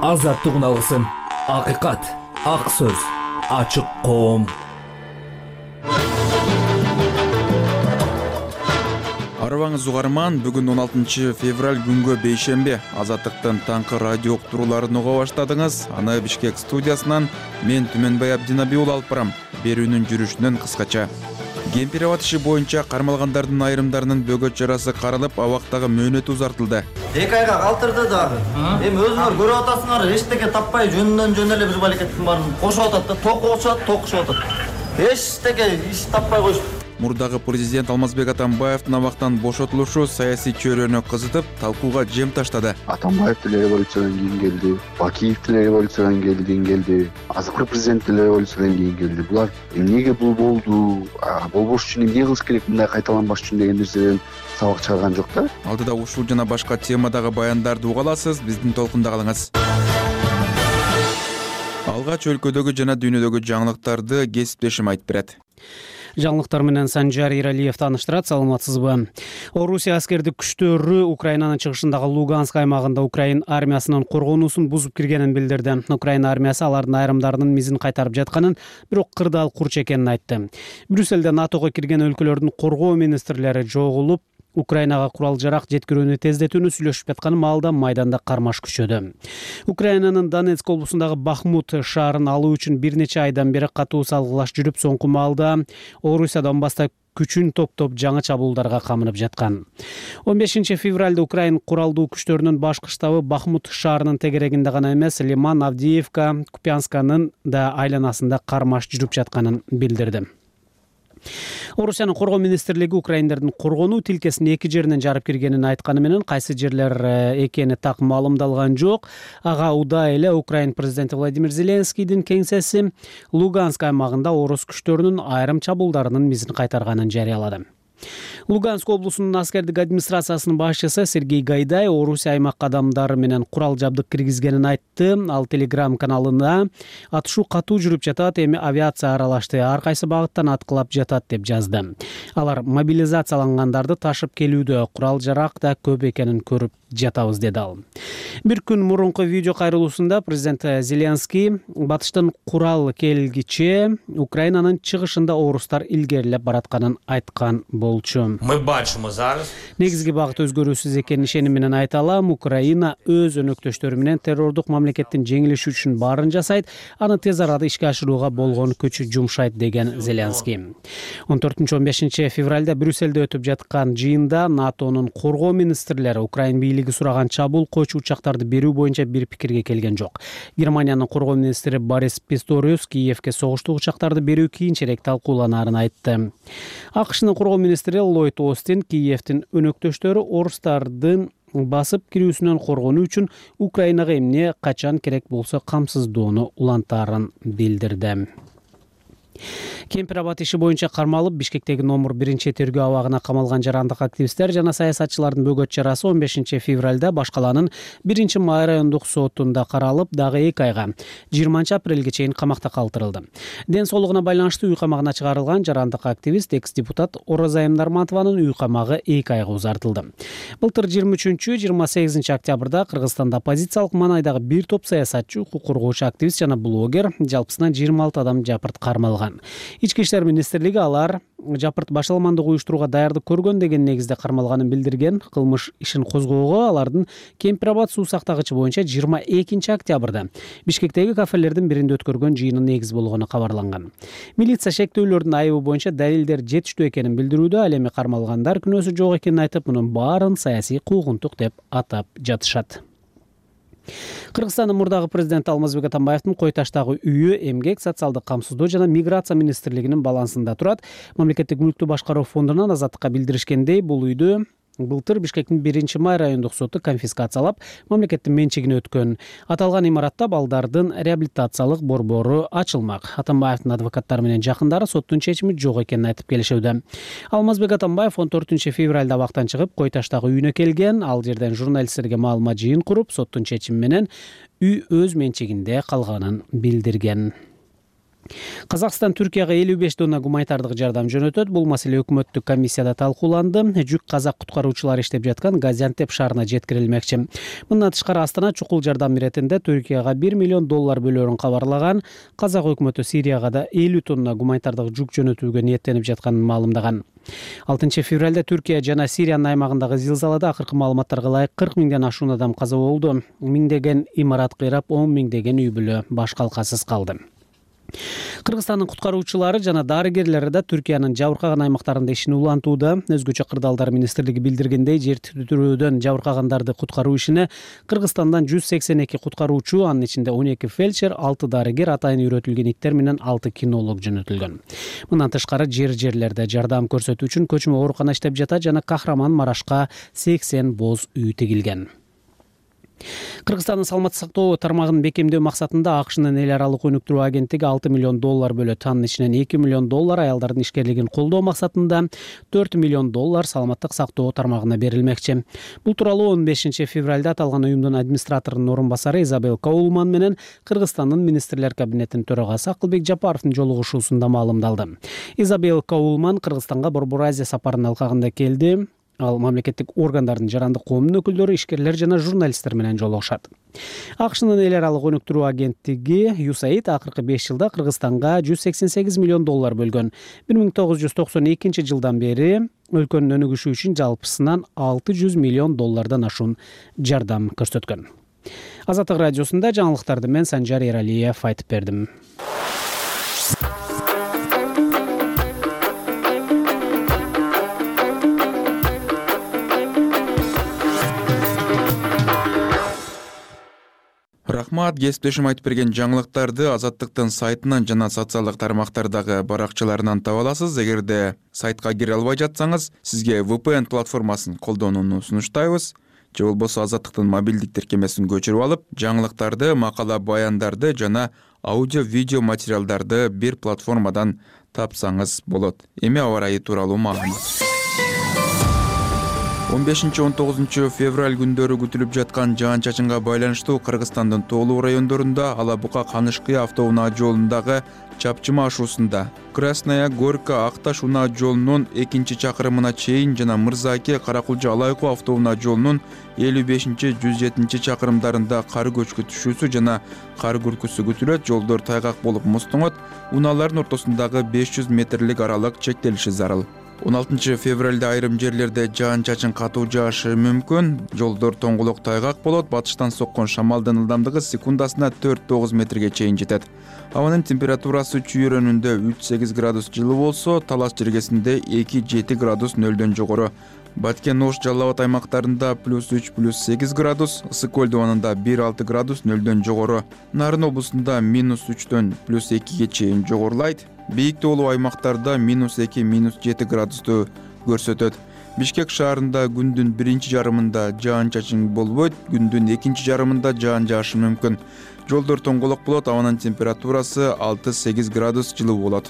азаттык алгысым, акыйкат, ак сөз, ачык коом. Арыбаңыз угарман, бүгүн 16 февраль күнгө бейшембе. Азаттыктын таңкы радио уктурууларын уга баштадыңыз. Аны Бишкек студиясынан мен Түмөнбай Абдинаби ул алып барам. Берүүнүн жүрүшүнөн кыскача. Кемпирабад иши боюнча кармалгандардын айрымдарынын бөгөт жарасы каралып, абактагы мөөнөтү узартылды. 2 айга калтырды дагы. Эми өзүңөр көрүп атасыңар, эчтеке таппай жөнүнөн жөн эле бир балекеттин баарын кошуп атат да, токушуп атат. Эчтеке иш таппай коюшуп. Мурдагы президент Алмазбек Атамбаевдин абактан бошотулушу саясий чөйрөнү кызытып, талкууга жем таштады. Атамбаев деле революциядан кийин келди, Бакиев деле революциядан кийин келди, азыркы президент деле революциядан кийин келди. Булар эмнеге бул болду, болбош үчүн эмне кылыш керек, мындай кайталанбаш үчүн деген нерседен сабак чыгарган жок да. Алдыда ушул жана башка темадагы баяндарды уга аласыз, биздин толкунда калыңыз. Алгач өлкөдөгү жана дүйнөдөгү жаңылыктарды кесиптешим айтып берет. Жаңылыктар менен Санжар Иралиев тааныштырат. Саламатсызбы? Орусия аскердик күчтөрү Украинанын чыгышындагы Луганск аймагында Украин армиясынын коргонуусун бузуп киргенин билдирди. Украин армиясы алардын айрымдарынын мизин кайтарып жатканын, бирок кырдаал курч экенин айтты. Брюссельде НАТОго кирген өлкөлөрдүн коргоо министрлери жогулуп, Украинага курал жарак жеткирүүнү тездетүүнү сүйлөшүп жаткан маалда майданда кармаш күчөдү. Украинанын Донецк облусундагы Бахмут шаарын алуу үчүн бир нече айдан бери катуу салгылаш жүрүп, соңку маалда Орусия Донбасста күчүн топтоп жаңы чабуулдарга камынып жаткан. 15 февралда Украин куралдуу күчтөрүнүн башкы штабы Бахмут шаарынын тегерегинде гана эмес, Лиман, Авдеевка, Купянсканын да айланасында кармаш жүрүп жатканын билдирди. Орусиянын коргоо министрлиги украиндердин коргонуу тилкесин эки жеринен жарып киргенин айтканы менен, кайсы жерлер экени так маалымдалган жок. Ага уда эле Украин президенти Владимир Зеленскийдин кеңсеси Луганск аймагында орус күчтөрүнүн айрым чабуулдарынын мизин кайтарганын жарыялады. Луганск облусунун аскердик администрациясынын башчысы Сергей Гайдай Орусия аймакка адамдар менен курал жабдык киргизгенин айтты. Ал Telegram каналына атышуу катуу жүрүп жатат, эми авиация аралашты, ар кайсы багыттан аткылап жатат деп жазды. Алар мобилизациялангандарды ташып келүүдө, курал жарак да көп экенин көрүп жатабыз, деди ал. Бир күн мурунку видео кайрылуусунда президент Зеленский батыштын курал келгиче Украинанын чыгышында орустар илгерилеп баратканын айткан болчу. Мы бачымы зараз. Негизги багыт өзгөрүүсүз экенин ишеним менен айта алам. Украина өз өнөктөштөрү менен террордук мамлекеттин жеңилиши үчүн баарын жасайт, аны тез арада ишке ашырууга болгон күчү жумшайт, деген Зеленский. 14-15 февралда Брюссельде өтүп жаткан жыйында НАТОнун коргоо министрлери Украин бийлиги сураган чабуул койчу учактарды берүү боюнча бир пикирге келген жок. Германиянын коргоо министри Борис Писториус Киевке согуштук учактарды берүү кийинчерээк талкууланаарын айтты. АКШнын коргоо министри Ллойд Остин Киевдин өнөктөштөрү орустардын басып кирүүсүнөн коргонуу үчүн Украинага эмне качан керек болсо камсыздоону улантаарын билдирди. Кемпирабад иши боюнча кармалып, Бишкектеги номер 1 тергөө абагына камалган жарандык активисттер жана саясатчылардын бөгөт жарасы 15 февралда Баш калаанын 1 май райондук сотунда каралып, дагы 2 айга 20 апрелге чейин камакта калтырылды. Ден соолугуна байланыштуу үй камагына чыгарылган жарандык активист экс-депутат Оразайым Нарматованын үй камагы 2 айга узартылды. Былтыр 23-28 октябрда Кыргызстанда оппозициялык маанайдагы бир топ саясатчы, укук коргоочу активист жана блогер жалпысынан 26 адам жапырт кармалган. Ички иштер министрлиги алар жапырт башаламандык уюштурууга даярдык көргөн деген негизде кармалганын билдирген. Кылмыш ишин козгоого алардын Кемпирабад суу сактагычы боюнча 22 октябрда Бишкектеги кафелердин биринде өткөргөн жыйыны негиз болгону кабарланган. Милиция шектөөлөрдүн айыбы боюнча далилдер жетиштүү экенин билдирүүдө, ал эми кармалгандар күнөөсү жок экенин айтып, мунун баарын саясий куугунтук деп атап жатышат. Кыргызстандын мурдагы президенти Алмазбек Атамбаевдин Кой таштагы үйү эмгек, социалдык камсыздоо жана миграция министрлигинин балансында турат. Мамлекеттик мүлктү башкаруу фондунан Азаттыкка билдиришкендей, бул үйдү былтыр Бишкектин 1 май райондук соту конфискациялап, мамлекеттин менчигине өткөн. Аталган имаратта балдардын реабилитациялык борбору ачылмак. Атамбаевдин адвокаттары менен жакындары соттун чечими жок экенин айтып келишүүдө. Алмазбек Атамбаев 14 февралда абактан чыгып, Кой таштагы үйүнө келген. Ал жерден журналисттерге маалымат жыйын куруп, соттун чечими менен үй өз менчигинде калганын билдирген. Казакстан Түркияга 55 тонна гуманитардык жардам жөнөтөт. Бул маселе өкмөттүк комиссияда талкууланды. Жүк казак куткаруучулары иштеп жаткан Газиантеп шаарына жеткирилмекчи. Мындан тышкары Астана чукул жардам иретинде Түркияга $1 миллион берөөрүн кабарлаган. Казак өкмөтү Сирияга да 50 тонна гуманитардык жүк жөнөтүүгө ниеттенип жатканын маалымдаган. 6 февралда Түркия жана Сириянын аймагындагы зилзалада акыркы маалыматтарга ылайык 40 миңден ашуун адам каза болду. Миңдеген имарат кыйрап, 10 миңдеген үй бүлө баш калкасыз калды. Кыргызстандын куткаруучулары жана дарыгерлери да Түркиянын жабыркаган аймактарында ишин улантууда. Өзгөчө Кырдаалдар министрлиги билдиргендей, жер титирөөдөн жабыркагандарды куткаруу ишине Кыргызстандан 182 куткаруучу, анын ичинде 12 фельдшер, 6 дарыгер, атайын үйрөтүлгөн иттер менен 6 кинолог жөнөтүлгөн. Мындан тышкары жерлерде жардам көрсөтүү үчүн көчмө оорукана иштеп жатат жана Кахраман-Марашка 80 боз үй тигилген. Кыргызстандын саламаттык сактоо тармагын бекемдөө максатында АКШнын эл аралык өнүктүрүү агенттиги $6 миллион бөлөт. Анын ичинен $2 миллион аялдардын ишкерлигин колдоо максатында, $4 миллион саламаттык сактоо тармагына берилмекчи. Бул тууралуу 15 февралда аталган уюмдун администраторунун орун басары Изабел Каулман менен Кыргызстандын министрлер кабинетинин төрагасы Акылбек Жапаровдун жолугушуусунда маалымдалды. Изабел Каулман Кыргызстанга Борбор Азия сапарын алкагында келди. Ал мамлекеттик органдардын жарандык коомдун өкүлдөрү, ишкерлер жана журналисттер менен жолугушат. АКШнын эл аралык өнүктүрүү агенттиги USAID акыркы 5 жылда Кыргызстанга $188 миллион бөлгөн. 1992 жылдан бери өлкөнүн өнүгүшү үчүн жалпысынан $600 миллион ашуун жардам көрсөткөн. Азаттык радиосунда жаңылыктарды мен Санжар Эралиев айтып бердим. Рахмат, кесиптешим айтып берген жаңылыктарды Азаттыктын сайтынан жана социалдык тармактардагы баракчаларынан таба аласыз. Эгерде сайтка кире албай жатсаңыз, сизге VPN платформасын колдонууну сунуштайбыз. Же болбосо Азаттыктын мобилдик тиркемесин көчүрүп алып, жаңылыктарды, макала баяндарды жана аудио-видео материалдарды бир платформадан тапсаңыз болот. Эми аба ырайы тууралуу маалымат. 15-19 февраль күндөрү күтүлүп жаткан жаан-чачынга байланыштуу Кыргызстандын тоолуу райондорунда Алабука Канышкыя автоунаа жолундагы Чапчыма ашуусунда, Красная Горка Акташ унаа жолунун 2-чакырымына чейин жана Мырзааке Каракулча Алайкуу автоунаа жолунун 55-107 чакырымдарында кар көчкү түшүүсү жана кар күркүсү күтүлөт. Жолдор тайгак болуп муздуңот, унаалардын ортосундагы 500 метрлик аралык чектелиши зарыл. 16 февралда айрым жерлерде жаан-чачын катуу жаашы мүмкүн. Жолдор тоңголок тайгак болот. Батыштан соккон шамалдын ылдамдыгы секундасына 4-9 метрге чейин жетет. Абанын температурасы чүйрөнүндө 3-8 градус жылы болсо, Талас жергесинде 2-7 градус нөлдөн жогору. Баткен, Ош, Жалал Абад аймактарында +3, +8 градус, Ысык көл дубанында 1-6 градус нөлдөн жогору. Нарын облусунда -3дөн +2ге чейин жогорулайт. Бийик тоолуу аймактарда -2, -7 градусту көрсөтөт. Бишкек шаарында күндүн биринчи жарымында жаан-чачын болбойт, күндүн экинчи жарымында жаан жаашы мүмкүн. Жолдор тоңголок болот, абанын температурасы 6-8 градус жылуу болот.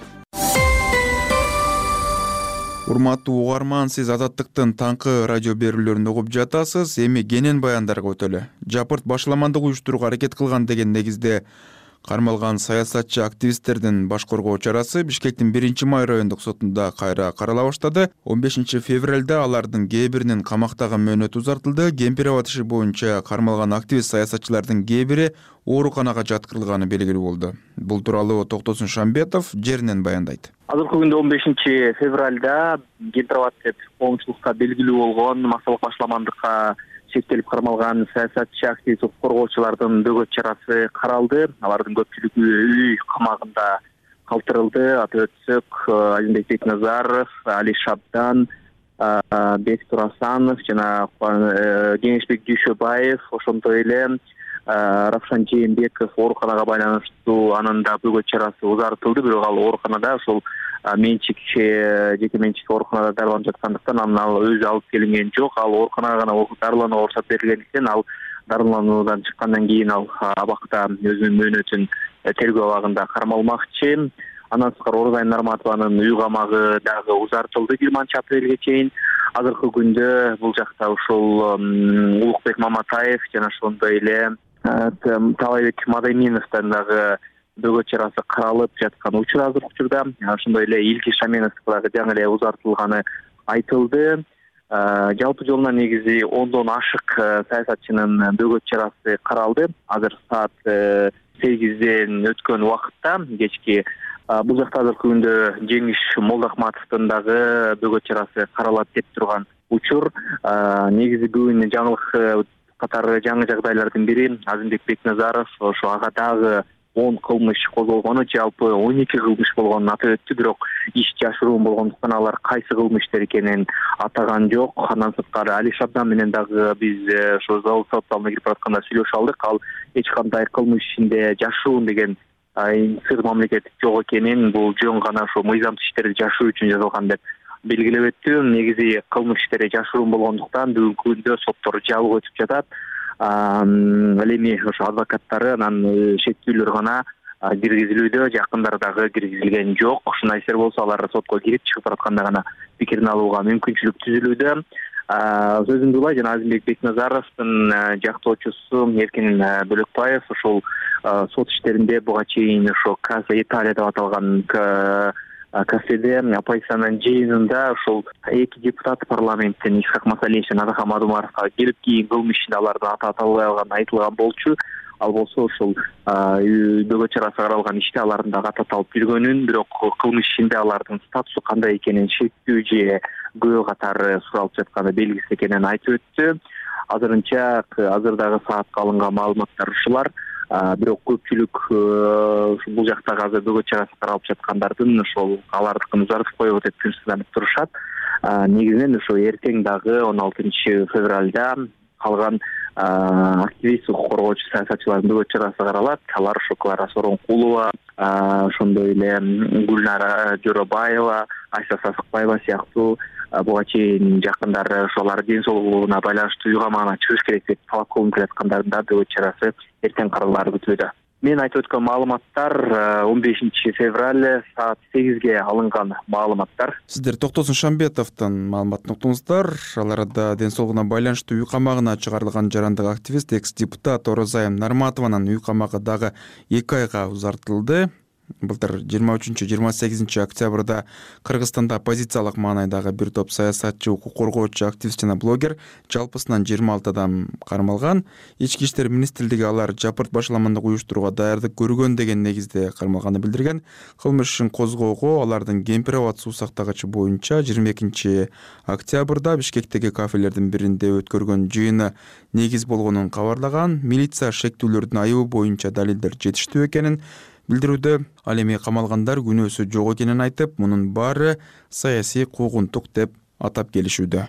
Урматтуу угарман, сиз Азаттыктын таңкы радио берүүлөрүн угуп жатасыз. Эми кенен баяндарга өтөлү. Жапырт башламандык уюштурууга аракет кылган деген негизде кармалган саясатчы активисттердин баш коргоо чарасы Бишкектин 1-Май райондук сотунда кайра карала баштады. 15 февралда алардын кээ биринин камактагы мөөнөтү узартылды. Кемпир абад иши боюнча кармалган активист саясатчылардын кээ бири ооруканага жаткырылганы белгилүү болду. Бул тууралуу Токтосун Шамбетов жеринен баяндайт. Азыркы күндө 15 февралда Кемпир абад деп коомчулукка белгилүү болгон массалык башламандыкка шектелип кармалган саясатчы активист коргоочулардын бөгөт чарасы каралды. Алардын көпчүлүгү үй камагында калтырылды. Атап өтсөк, Азимбек Бекназаров, Али Шабдан, Бектур Асанов жана Кеңешбек Дүйшөбаев, ошондой эле Равшан Жээнбеков ооруканага байланыштуу анын да бөгөт чарасы узартылды. Бирок ал ооруканада ошол жеке менчик ооруканада дарыланып жаткандыктан ал өзү алып келинген жок. Ал ооруканага гана дарыланууга уруксат берилгендиктен ал дарылануудан чыккандан кийин ал абакта өзүнүн мөөнөтүн тергөө абагында кармалмакчы. Андан тышкары Орозай Нарматованын үй камагы дагы узартылды 20 апрелге чейин. Азыркы күндө бул жакта ушул Улукбек Маматаев жана ошондой эле Талайбек Мадайминовдон дагы бөгөт чарасы каралып жаткан учур азыркы учурда. Ошондой эле Илки Шаменовского дагы жаңы эле узартылганы айтылды. Жалпы жолуна негизи 10дон ашык саясатчынын бөгөт чарасы каралды. Азыр саат 8ден өткөн убакытта кечки бул жакта азыркы күндө Жеңиш Молдахматовдун дагы бөгөт чарасы каралат деп турган учур. Негизи бүгүн жаңылык катары жаңы жагдайлардын бири Азимбек Бекназаров ошо ага дагы 10 кылмыш козголгону, жалпы 12 кылмыш болгонун атап өттү, бирок иш жашыруун болгондуктан алар кайсы кылмыштар экенин атаган жок. Андан сырткары Али Шабдан менен дагы биз ошо сот залына кирип баратканда сүйлөшүп алдык. Ал эч кандай кылмыш ишинде жашыруун деген сыр мамлекет жок экенин, бул жөн гана ошо мыйзамсыз иштерди жашыруу үчүн жазылган деп белгилеп өттү. Негизи кылмыш иштери жашыруун болгондуктан бүгүнкү күндө соттор жабык өтүп жатат. Ал эми ошо адвокаттары анан шектүүлөр гана киргизилүүдө, жакындары дагы киргизилген жок. Ушундай иштер болсо алар сотко кирип чыгып баратканда гана пикирин алууга мүмкүнчүлүк түзүлүүдө. Сөзүмдү улай жана Азимбек Бекназаровдун жактоочусу Эркин Бөлөкбаев ошол сот иштеринде буга чейин ошо Каза Италия деп аталган кафеде оппозициянын жыйынында ошол эки депутат парламенттен Исхак Масалиевич жана Атакан Мадумаровго келип кийин кылмыш ишинде алардын аты аталбай калганы айтылган болчу. Ал болсо ошол бөгөт чарасы каралган иште алардын дагы аты аталып жүргөнүн, бирок кылмыш ишинде алардын статусу кандай экенин шектүү же күбө катары суралып жатканы белгисиз экенин айтып өттү. Азырынча азыр дагы саатка алынган маалыматтар ушулар. Бирок көпчүлүк бул жактагы азыр бөгөт чарасы каралып жаткандардын ошол алардыкын узартып коебу деп күнсүзданып турушат. Негизинен ошо эртең дагы 16 февралда калган активист, укук коргоочу саясатчылардын бөгөт чарасы каралат. Алар ошо Клара Сооронкулова, ошондой эле Гүлнара Жоробаева, Айса Сасыкбаева сыяктуу буга чейин жакындары ошолар ден соолугуна байланыштуу үй камагына чыгыш керек деп талап кылынып келаткандардын да бөгөт чарасы эртең каралаары күтүлүүдө. Мен айтып өткөн маалыматтар 15 февраль саат 8ге алынган маалыматтар. Сиздер Токтосун Шамбетовдун маалыматын уктуңуздар. Аларда ден соолугуна байланыштуу үй камагына чыгарылган жарандык активист экс-депутат Орозайым Нарматованын үй камагы дагы 2 айга узартылды. Былтыр 23-28 октябрда Кыргызстанда оппозициялык маанайдагы бир топ саясатчы, укук коргоочу, активист жана блогер жалпысынан 26 адам кармалган. Ички иштер министрлиги алар жапырт башаламандык уюштурууга даярдык көргөн деген негизде кармалганын билдирген. Кылмыш ишин козгоого алардын кемпири абад суу сактагычы боюнча 22 октябрда Бишкектеги кафелердин биринде өткөргөн жыйыны негиз болгонун кабарлаган. Милиция шектүүлөрдүн айыбы боюнча далилдер жетиштүү экенин билдирүүдө. Ал эми камалгандар күнөөсү жок экенин айтып, мунун баары саясий куугунтук деп атап келишүүдө.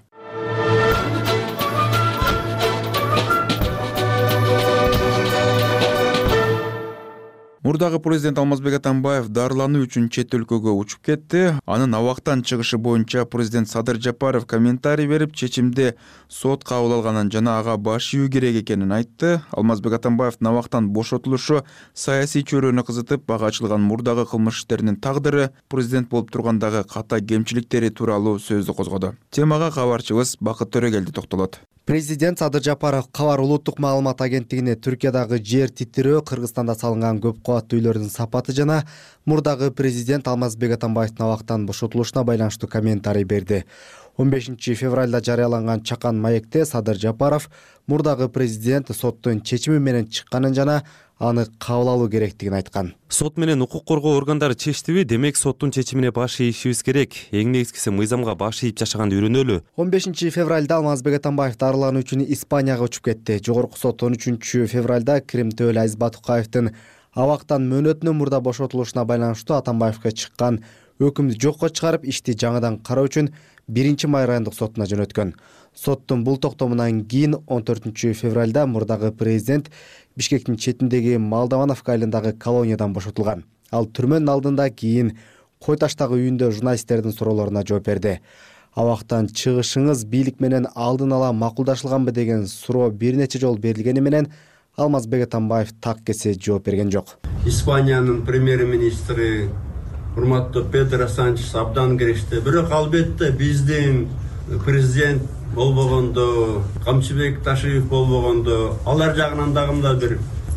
Мурдагы президент Алмазбек Атамбаев дарылануу үчүн чет өлкөгө учуп кетти. Анын абактан чыгышы боюнча президент Садыр Жапаров комментарий берип, чечимди сот кабыл алганын жана ага баш ийүү керек экенин айтты. Алмазбек Атамбаевдин абактан бошотулушу саясий чөйрөнү кызытып, ага ачылган мурдагы кылмыш иштеринин тагдыры, президент болуп тургандагы ката кемчиликтери тууралуу сөздү козгоду. Темага кабарчыбыз Бакыт Төрөгелди токтолот. Президент Садыр Жапаров Кабар улуттук маалымат агенттигине Түркиядагы жер титирөө, Кыргызстанда салынган көп кабаттуу үйлөрдүн сапаты жана мурдагы президент Алмазбек Атамбаевдин абактан бошотулушуна байланыштуу комментарий берди. 15 февралда жарыяланган чакан маекте Садыр Жапаров мурдагы президент соттун чечими менен чыкканын жана аны кабыл алуу керектигин айткан. Сот менен укук коргоо органдары чечтиби? Демек соттун чечимине баш ийишибиз керек. Эң негизгиси мыйзамга баш ийип жашаганды үйрөнөлү. 15 февралда Алмазбек Атамбаев дарылануу үчүн Испанияга учуп кетти. Жогорку сот 13 февралда Крим Төөл Азиз Батукаевдин абактан мөөнөтүнөн мурда бошотулушуна байланыштуу Атамбаевге чыккан өкүмдү жокко чыгарып, ишти жаңыдан кароо үчүн 1 райондук сотуна жөнөткөн. Соттун бул токтомунан кийин 14 февралда мурдагы президент Бишкектин четиндеги Молдавановка айылындагы колониядан бошотулган. Ал түрмөнүн алдында кийин Кой таштагы үйүндө журналисттердин суроолоруна жооп берди. Абактан чыгышыңыз бийлик менен алдын ала макулдашылганбы деген суроо бир нече жолу берилгени менен Алмазбек Атамбаев так кесе жооп берген жок. Испаниянын премьер-министри урматтуу Педро Санчес абдан кирешти. Бирок албетте биздин президент болбогондо, Камчыбек Ташиев болбогондо, алар жагынан дагы бир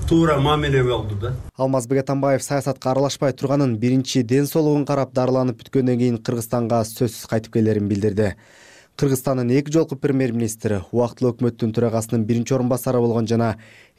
туура мамиле болду да. Алмазбек Атамбаев саясатка аралашпай турганын, биринчи ден соолугун карап дарыланып бүткөндөн кийин Кыргызстанга сөзсүз кайтып келерин билдирди. Кыргызстандын 2 жолку премьер-министри, убактылуу өкмөттүн төрагасынын биринчи орун басары болгон жана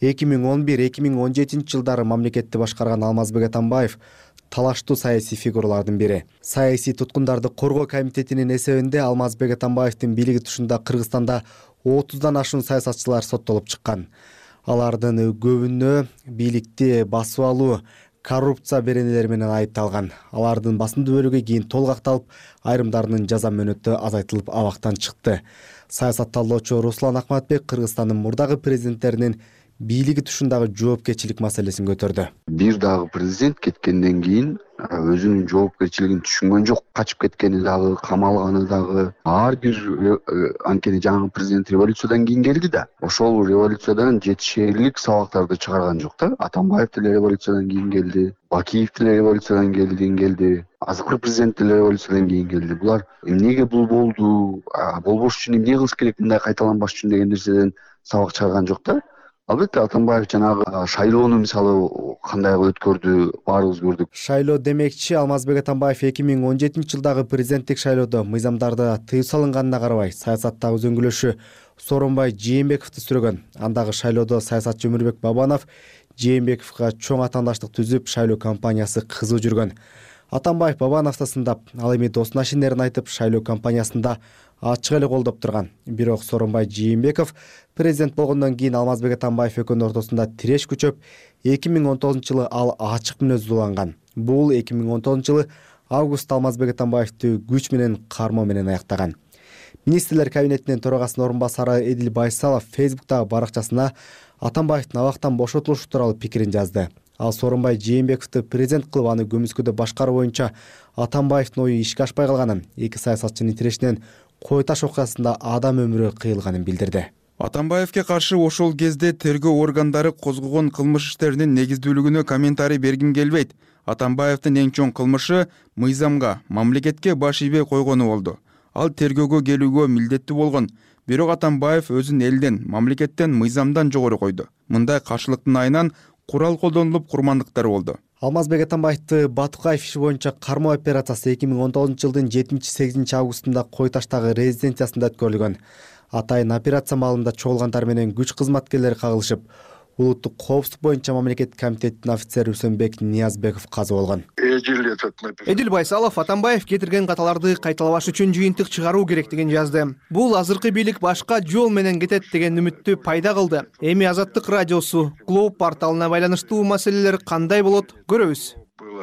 2011-2017 жылдары мамлекетти башкарган Алмазбек Атамбаев талаштуу саясий фигуралардын бири. Саясий туткундарды коргоо комитетинин эсебинде Алмазбек Атамбаевдин бийлиги тушунда Кыргызстанда 30дан ашуун саясатчылар соттолуп чыккан. Алардын көбүнө бийликти басып алуу, коррупция беренелери менен айыпталган. Алардын басымдуу бөлүгү кийин толук акталып, айрымдарынын жаза мөөнөтү азайтылып абактан чыкты. Саясат талдоочу Руслан Акматбек Кыргызстандын мурдагы президенттеринин бийлиги тушундагы жоопкерчилик маселесин көтөрдү. Бир дагы президент кеткенден кийин өзүнүн жоопкерчилигин түшүнгөн жок, качып кеткени дагы, камалганы дагы. Ар бир анткени жаңы президент революциядан кийин келди да. Ошол революциядан жетишерлик сабактарды чыгарган жок да. Атамбаев деле революциядан кийин келди, Бакиев деле революциядан кийин азыркы президент деле революциядан кийин келди. Булар эмнеге бул болду, болбош үчүн эмне кылыш керек, мындай кайталанбаш үчүн деген нерседен сабак чыгарган жок да. Албетте Атамбаев жанагы шайлоону мисалы кандай өткөрдү, баарыбыз көрдүк. Шайлоо демекчи, Алмазбек Атамбаев 2017 жылдагы президенттик шайлоодо мыйзамдарды тыюу салынганына карабай, саясаттагы үзөңгүлөшү Сооронбай Жээнбековду сүрөгөн. Андагы шайлоодо саясатчы Өмүрбек Бабанов Жээнбековго чоң атаандаштык түзүп, шайлоо кампаниясы кызуу жүргөн. Атамбаев Бабановду сындап, ал эми досуна ишенерин айтып, шайлоо кампаниясында ачык эле колдоп турган. Бирок Сооронбай Жээнбеков президент болгондон кийин Алмазбек Атамбаев экөөнүн ортосунда тиреш күчөп, 2019 жылы ал ачык мүнөздүү уланган. Бул 2019 жылы августта Алмазбек Атамбаевди күч менен кармоо менен аяктаган. Министрлер кабинетинин төрагасынын орун басары Эдил Байсалов Facebook'тагы баракчасына Атамбаевдин абактан бошотулушу тууралуу пикирин жазды. Ал Сооронбай Жээнбековду президент кылып, аны көмүскөдө башкаруу боюнча Атамбаевдин ою ишке ашпай калганын, эки саясатчынын тирешинен Кой таш окуясында адам өмүрү кыйылганын билдирди. Атамбаевке каршы ошол кезде тергөө органдары козгогон кылмыш иштеринин негиздүүлүгүнө комментарий бергим келбейт. Атамбаевдин эң чоң кылмышы мыйзамга, мамлекетке баш ийбей койгону болду. Ал тергөөгө келүүгө милдеттүү болгон. Бирок Атамбаев өзүн элден, мамлекеттен, мыйзамдан жогору койду. Мындай каршылыктын айынан курал колдонулуп, курмандыктар болду. Алмазбек Атамбаевди Батукаев иши боюнча кармоо операциясы 2019 жылдын 7-8 августунда Кой таштагы резиденциясында өткөрүлгөн. Атайын операция маалында чогулгандар менен күч кызматкерлери кагылышып, улуттук коопсуздук боюнча мамлекеттик комитеттин офицери Үсөнбек Ниязбеков каза болгон. Эдил Байсалов Атамбаев кетирген каталарды кайталабаш үчүн жыйынтык чыгаруу керектигин жазды. Бул азыркы бийлик башка жол менен кетет деген үмүттү пайда кылды. Эми Азаттык радиосу, Глоб порталына байланыштуу маселелер кандай болот көрөбүз.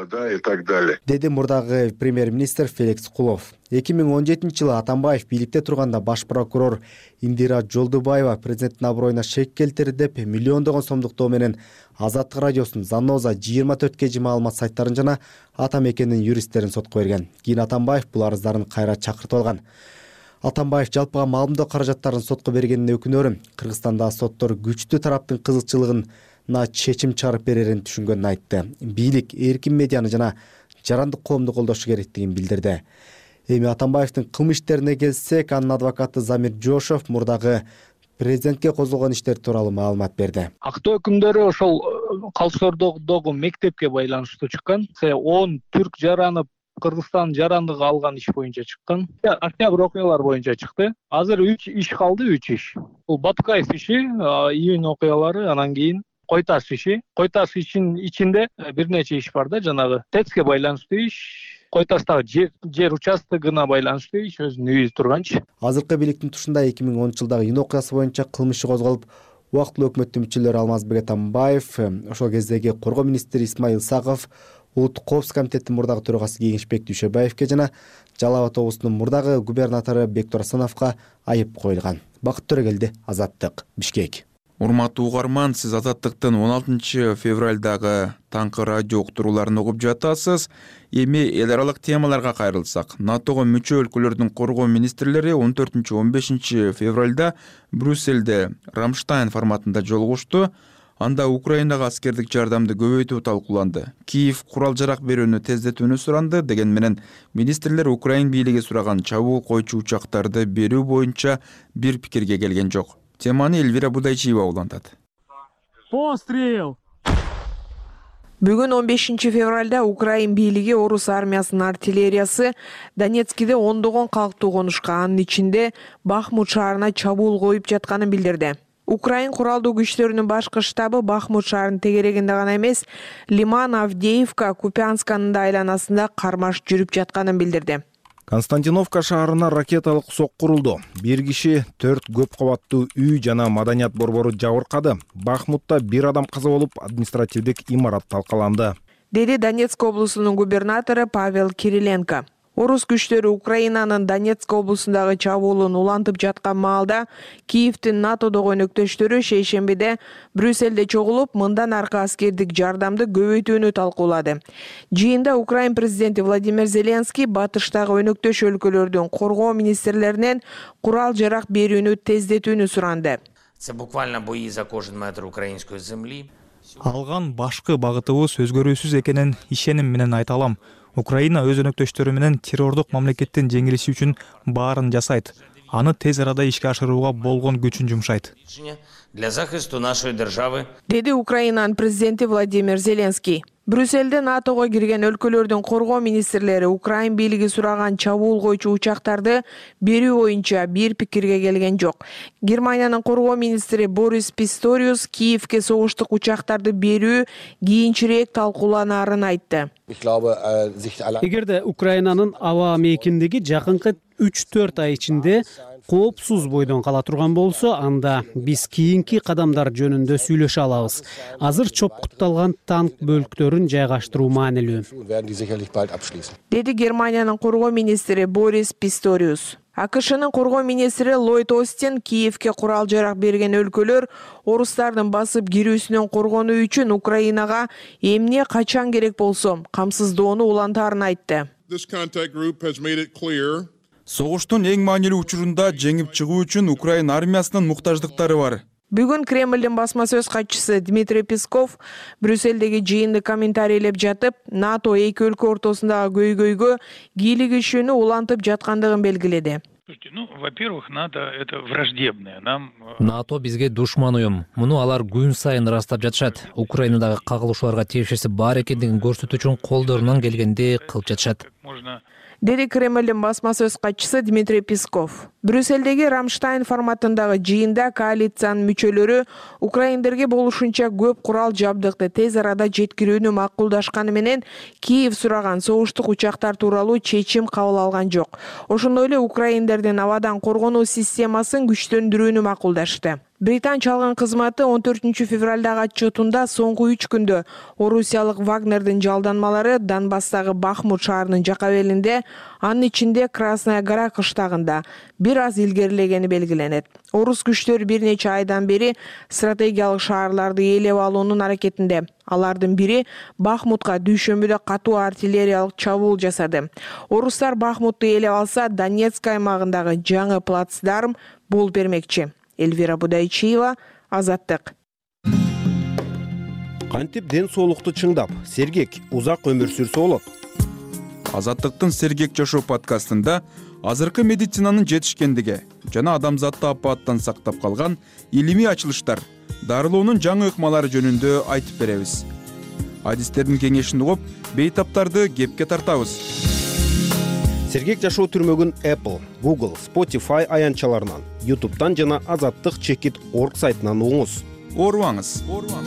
И так далее. Деди мурдагы премьер-министр Феликс Кулов. 2017 жылы Атамбаев бийликте турганда баш прокурор Индира Жолдубаева президенттин аброюна шек келтирди деп миллиондогон сомдуктоо менен Азаттык радиосунун Заноза 24 кж маалымат сайттарын жана ата мекенинин юристтерин сотко берген. Кийин Атамбаев бул арыздарын кайра чакыртып алган. Атамбаев жалпыга маалымдоо каражаттарын сотко бергенине өкүнөрүн, Кыргызстанда соттор күчтүү тараптын кызыкчылыгын чечим чыгарып берерин түшүнгөнүн айтты. Бийлик эркин медианы жана жарандык коомду колдошу керектигин билдирди. Эми Атамбаевдин кылмыш иштерине келсек, анын адвокаты Замир Жошов мурдагы президентке козголгон иштер тууралуу маалымат берди. Актоо өкүмдөрү ошол Калсордогу мектепке байланыштуу чыккан. 10 түрк жаранып Кыргызстан жарандыгы алган иш боюнча чыккан. Октябрь окуялар боюнча чыкты. Азыр 3 иш калды, 3 иш. Бул Батукаев иши, июнь окуялары, анан кийин Кой таш иши. Кой таш ишинин ичинде бир нече иш бар да, жанагы ТЭЦке байланыштуу иш, Кой таштагы жер участогуна байланыштуу иш өзүнүн үйү турганчы. Азыркы бийликтин тушунда 2010 жылдагы июнь окуясы боюнча кылмыш иши козголуп, убактылуу өкмөттүн мүчөлөрү Алмазбек Атамбаев, ошол кездеги коргоо министри Исмаил Саков, улуттук коопсуздук комитеттин мурдагы төрагасы Кеңешбек Дүйшөбаевке жана Жалал Абад облусунун мурдагы губернатору Бектур Асановго айып коюлган. Бакыт Төрөгелди, Азаттык, Бишкек. Урматтуу угарман, сиз Азаттыктын 16 февралдагы таңкы радио уктурууларын угуп жатасыз. Эми эл аралык темаларга кайрылсак, НАТОго мүчө өлкөлөрдүн коргоо министрлери 14-15 февралда Брюссельде Рамштайн форматында жолугушту. Анда Украинага аскердик жардамды көбөйтүү талкууланды. Киев курал жарак берүүнү тездетүүнү суранды. Деген менен министрлер Украин бийлиги сураган чабуул койчу учактарды берүү боюнча бир пикирге келген жок. Теманы Эльвира Будайчиева улантат. Пострел! Бүгүн 15 февралда Украин бийлиги орус армиясынын артиллериясы Донецкиде ондогон калктуу конушка, анын ичинде Бахмут шаарына чабуул коюп жатканын билдирди. Украин куралдуу күчтөрүнүн башкы штабы Бахмут шаарынын тегерегинде гана эмес, Лиман, Авдеевка, Купянсканын да айланасында кармаш жүрүп жатканын билдирди. Константиновка шаарына ракеталык сок курулду. 1 киши, 4 көп кабаттуу үй жана маданият борбору жабыркады. Бахмутта 1 адам каза болуп, административдик имарат талкаланды, деди Донецк облусунун губернатору Павел Кириленко. Орус күчтөрү Украинанын Донецк облусундагы чабуулун улантып жаткан маалда Киевдин НАТОдогу өнөктөштөрү шейшембиде Брюссельде чогулуп, мындан аркы аскердик жардамды көбөйтүүнү талкуулады. Жыйында Украин президенти Владимир Зеленский батыштагы өнөктөш өлкөлөрдүн коргоо министрлеринен курал жарак берүүнү тездетүүнү суранды. Це буквально бої за кожен метр української землі. Алган башкы багытыбыз өзгөрүүсүз экенин ишеним менен айта алам. Украина өз өнөктөштөрү менен террордук мамлекеттин жеңилиши үчүн баарын жасайт. Аны тез арада ишке ашырууга болгон күчүн жумшайт. Для захисту нашої держави, деди Украинанын президенти Владимир Зеленский. Брюссельде НАТОго кирген өлкөлөрдүн коргоо министрлери Украин бийлиги сураган чабуул койчу учактарды берүү боюнча бир пикирге келген жок. Германиянын коргоо министри Борис Писториус Киевге согуштук учактарды берүү кийинчерээк талкууланарын айтты. Эгерде Украинанын аба мейкиндиги жакынкы 3-4 ай ичинде коопсуз бойдон кала турган болсо, анда биз кийинки кадамдар жөнүндө сүйлөшө алабыз. Азыр чопкутталган танк бөлүктөрүн жайгаштыруу маанилүү, деди Германиянын коргоо министри Борис Писториус. АКШнын коргоо министри Ллойд Остин Киевге курал жарак берген өлкөлөр орустардын басып кирүүсүнөн коргонуу үчүн Украинага эмне качан керек болсо камсыздоону улантаарын айтты. Согуштун эң маанилүү учурунда жеңип чыгуу үчүн Украин армиясынын муктаждыктары бар. Бүгүн Кремлдин басма сөз катчысы Дмитрий Песков Брюссельдеги жыйынды комментарийлеп жатып, НАТО эки өлкө ортосундагы көйгөйгө кийлигишүүнү улантып жаткандыгын белгиледи. Во-первых, НАТО это враждебное. НАТО бизге душман уюм. Муну алар күн сайын ырастап жатышат. Украинадагы кагылышууларга тиешеси бар экендигин көрсөтүү үчүн колдорунан келгенди кылып жатышат, деди Кремлдин басма сөз катчысы Дмитрий Песков. Брюссельдеги Рамштайн форматындагы жыйында коалициянын мүчөлөрү украиндерге болушунча көп курал жабдыкты тез арада жеткирүүнү макулдашканы менен Киев сураган согуштук учактар тууралуу чечим кабыл алган жок. Ошондой эле украиндердин абадан коргонуу системасын күчтөндүрүүнү макулдашты. Британ чалгын кызматы 14 февралдагы отчетунда соңку 3 күндө орусиялык Вагнердин жалданмалары Донбасстагы Бахмут шаарынын жакабелинде, анын ичинде Красная Гора кыштагында бир аз илгерилегени белгиленет. Орус күчтөрү бир нече айдан бери стратегиялык шаарларды ээлеп алуунун аракетинде. Алардын бири Бахмутка дүйшөмбүдө катуу артиллериялык чабуул жасады. Орустар Бахмутты ээлеп алса, Донецк аймагындагы жаңы плацдарм болуп бермекчи. Эльвира Будайчиева, Азаттык. Кантип ден соолукту чыңдап, сергек, узак өмүр сүрсө болот? Азаттыктын Сергек жашоо подкастында азыркы медицинанын жетишкендиги жана адамзатты апааттан сактап калган илимий ачылыштар, дарылоонун жаңы ыкмалары жөнүндө айтып беребиз. Адистердин кеңешин угуп, бейтаптарды кепке тартабыз. Сергек жашоо түрмөгүн Apple, Google, Spotify аянтчаларынан, YouTube'дан жана azattik.org сайтынан угуңуз. Оорубаңыз.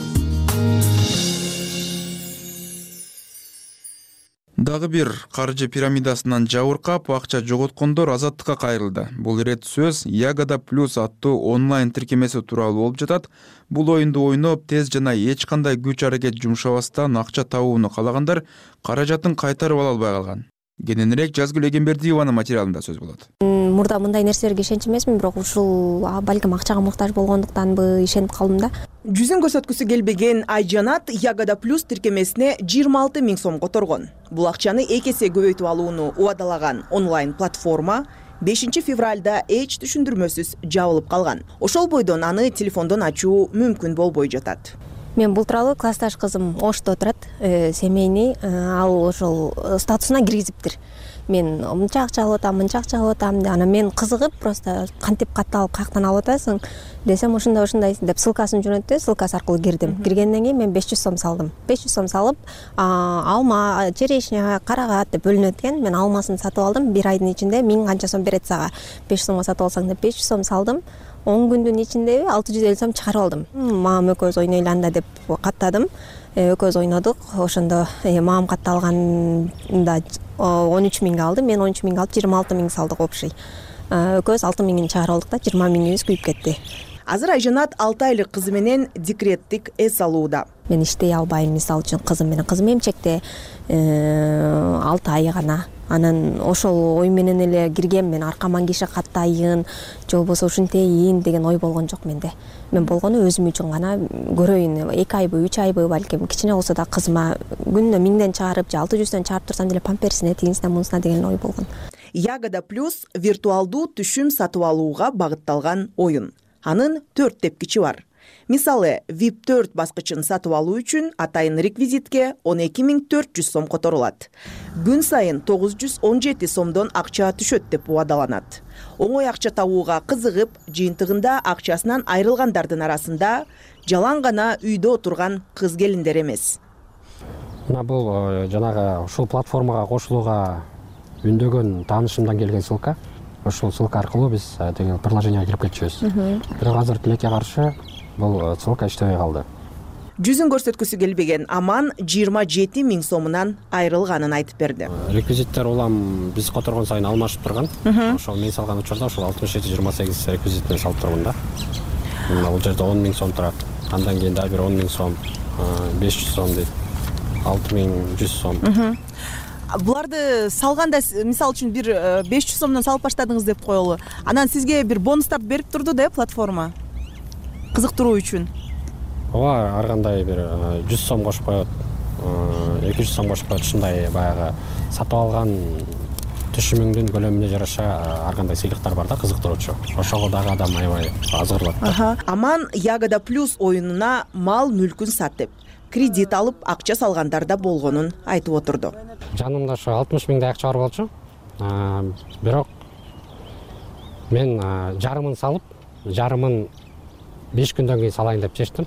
Дагы бир каржы пирамидасынан жабыркап, акча жоготкондор Азаттыкка кайрылды. Бул ирет сөз Ягода Плюс аттуу онлайн тиркемеси тууралуу болуп жатат. Бул оюнду ойноп, тез жана эч кандай күч аракет жумшабастан акча табууну калагандар каражатын кайтарып ала албай калган. Кененирээк Жазгүл Эгембердиеванын материалында сөз болот. Мурда мындай нерселерге ишенчү эмесмин, бирок ушул балким акчага муктаж болгондуктанбы ишенип калдым да. Жүзүн көрсөткүсү келбеген Айжанат Ягода Плюс тиркемесине 26 000 сом которгон. Бул акчаны 2 эсе көбөйтүп алууну убадалаган онлайн платформа 5 февралда эч түшүндүрмөсүз жабылып калган. Ошол бойдон аны телефондон ачуу мүмкүн болбой жатат. мен бул тууралуу классташ кызым ошто отурат, семейный, ал ошол статусуна киргизиптир. Мен мынча акча алып атам, мынча акча алып атам. Анан мен кызыгып просто кантип катталып каяктан алып атасың десем, ушундай деп ссылкасын жөнөттү. Ссылкасы аркылуу кирдим. Киргенден кийин мен 500 сом салдым. 500 сом салып, алма, черешня, карагат деп бөлүнөт экен. Мен алмасын сатып алдым. Бир айдын ичинде 1000 канча сом берет сага. 500 сомго сатып алсаң деп 500 сом салдым. 10 күндүн ичинде 650 сом чыгарып алдым. Мамам экөөбүз ойнойлу анда деп каттадым. Экөөбүз ойнодук. Ошондо мамам катталганда 13 миңге алды. Мен 13 миңге алып 26 миң салдык общий. Экөөбүз 6 миңин чыгарып алдык да 20 миңибиз күйүп кетти. Азыр Айжанат 6 айлык кызы менен декреттик эс алууда. Мен иштей албайм, мисалы үчүн кызым эмчекте 6 ай гана. Анан ошол ой менен эле киргем, мен аркаман киши каттайын, же болбосо ушинтейин деген ой болгон жок менде. Мен болгону өзүм үчүн гана көрөйүн, 2 айбы, 3 айбы, балким кичине болсо да кызыма күнүнө 1000ден чыгарып, же 600дөн чыгарып турсам деле памперсине, тигинсине, мунусуна деген ой болгон. Ягода плюс виртуалдуу түшүм сатып алууга багытталган оюн. Анын 4 тепкичи бар. Мисалы, VIP 4 баскычын сатып алуу үчүн атайын реквизитке 12400 сом которулат. Күн сайын 917 сомдон акча түшөт деп убадаланат. Оңой акча табууга кызыгып, жыйынтыгында акчасынан айрылгандардын арасында жалаң гана үйдө отурган кыз келиндер эмес. Мына бул жанагы ушул платформага кошулууга үндөгөн таанышымдан келген ссылка. Ошол ссылка аркылуу биз деген приложенияга кирип кетчүбүз. Бирок азыр тилекке каршы бул ссылка иштебей калды. Жүзүн көрсөткүсү келбеген Аман 27 миң сомунан айрылганын айтып берди. Реквизиттер улам биз которгон сайын алмашып турган. Ошол мен салган учурда ошол 67-28 реквизитин салып турмун да. Бул жерде 10 миң сом турат. Андан кийин дагы бир 10 миң сом, 500 сом дейт. 6100 сом. Буларды салганда, мисалы үчүн бир 500 сомдон салып баштадыңыз деп коелу. Анан сизге бир бонустарды берип турду да платформа? Кызыктыруу үчүн. Ооба, ар кандай бир 100 сом кошуп коет, 200 сом кошуп коет, ушундай баягы сатып алган түшүмүңдүн көлөмүнө жараша ар кандай сыйлыктар бар да, кызыктыруучу. Ошого дагы адам аябай азгырлат. Аман Ягода плюс оюнуна мал мүлкүн сатып, кредит алып акча салгандар да болгонун айтып отурду. Жанымда ошо 60 миңдей акча бар болчу. Бирок мен жарымын салып, жарымын 5 күндөн кийин салайын деп чечтим.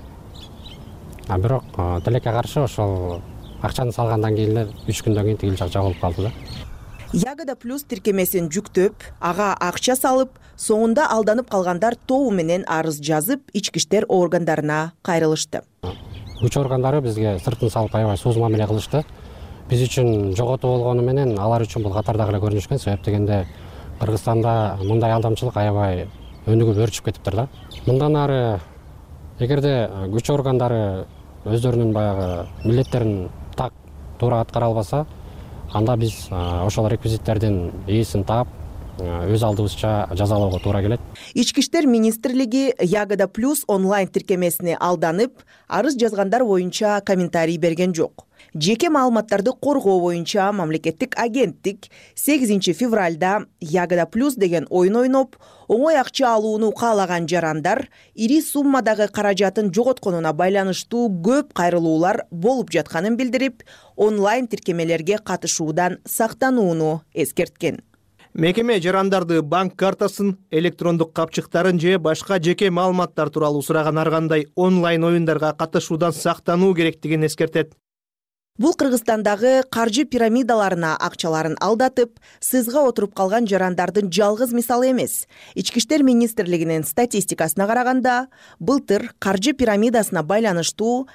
Бирок тилекке каршы ошол акчаны салгандан кийин эле 3 күндөн кийин тигил жак жабылып калды да. Ягода плюс тиркемесин жүктөп, ага акча салып, соңунда алданып калгандар тобу менен арыз жазып, ички иштер органдарына кайрылышты. Күч органдары бизге сыртын салып аябай сууз мамиле кылышты. Биз үчүн жоготуу болгону менен алар үчүн бул катардагы эле көрүнүшкөн. Себеп дегенде Кыргызстанда мындай алдамчылык аябай өнүгүп өрчүп кетиптир да. Мындан ары эгерде күч органдары өздөрүнүн баягы милдеттерин так туура аткара албаса, анда биз ошол реквизиттердин ээсин таап, өз алдыбызча жазалоого туура келет. Ички иштер министрлиги Ягода плюс онлайн тиркемесине алданып, арыз жазгандар боюнча комментарий берген жок. Жеке маалыматтарды коргоо боюнча мамлекеттик агенттик 8 февралда Ягода плюс деген оюн ойноп, оңой акча алууну каалаган жарандар ири суммадагы каражатын жоготконуна байланыштуу көп кайрылуулар болуп жатканын билдирип, онлайн тиркемелерге катышуудан сактанууну эскерткен. Мекеме жарандарды банк картасын, электрондук капчыктарын же башка жеке маалыматтар тууралуу сураган ар кандай онлайн оюндарга катышуудан сактануу керектигин эскертет. Бул Кыргызстандагы каржы пирамидаларына акчаларын алдатып, сызга отуруп калган жарандардын жалгыз мисалы эмес. Ички иштер министрлигинин статистикасына караганда, былтыр каржы пирамидасына байланыштуу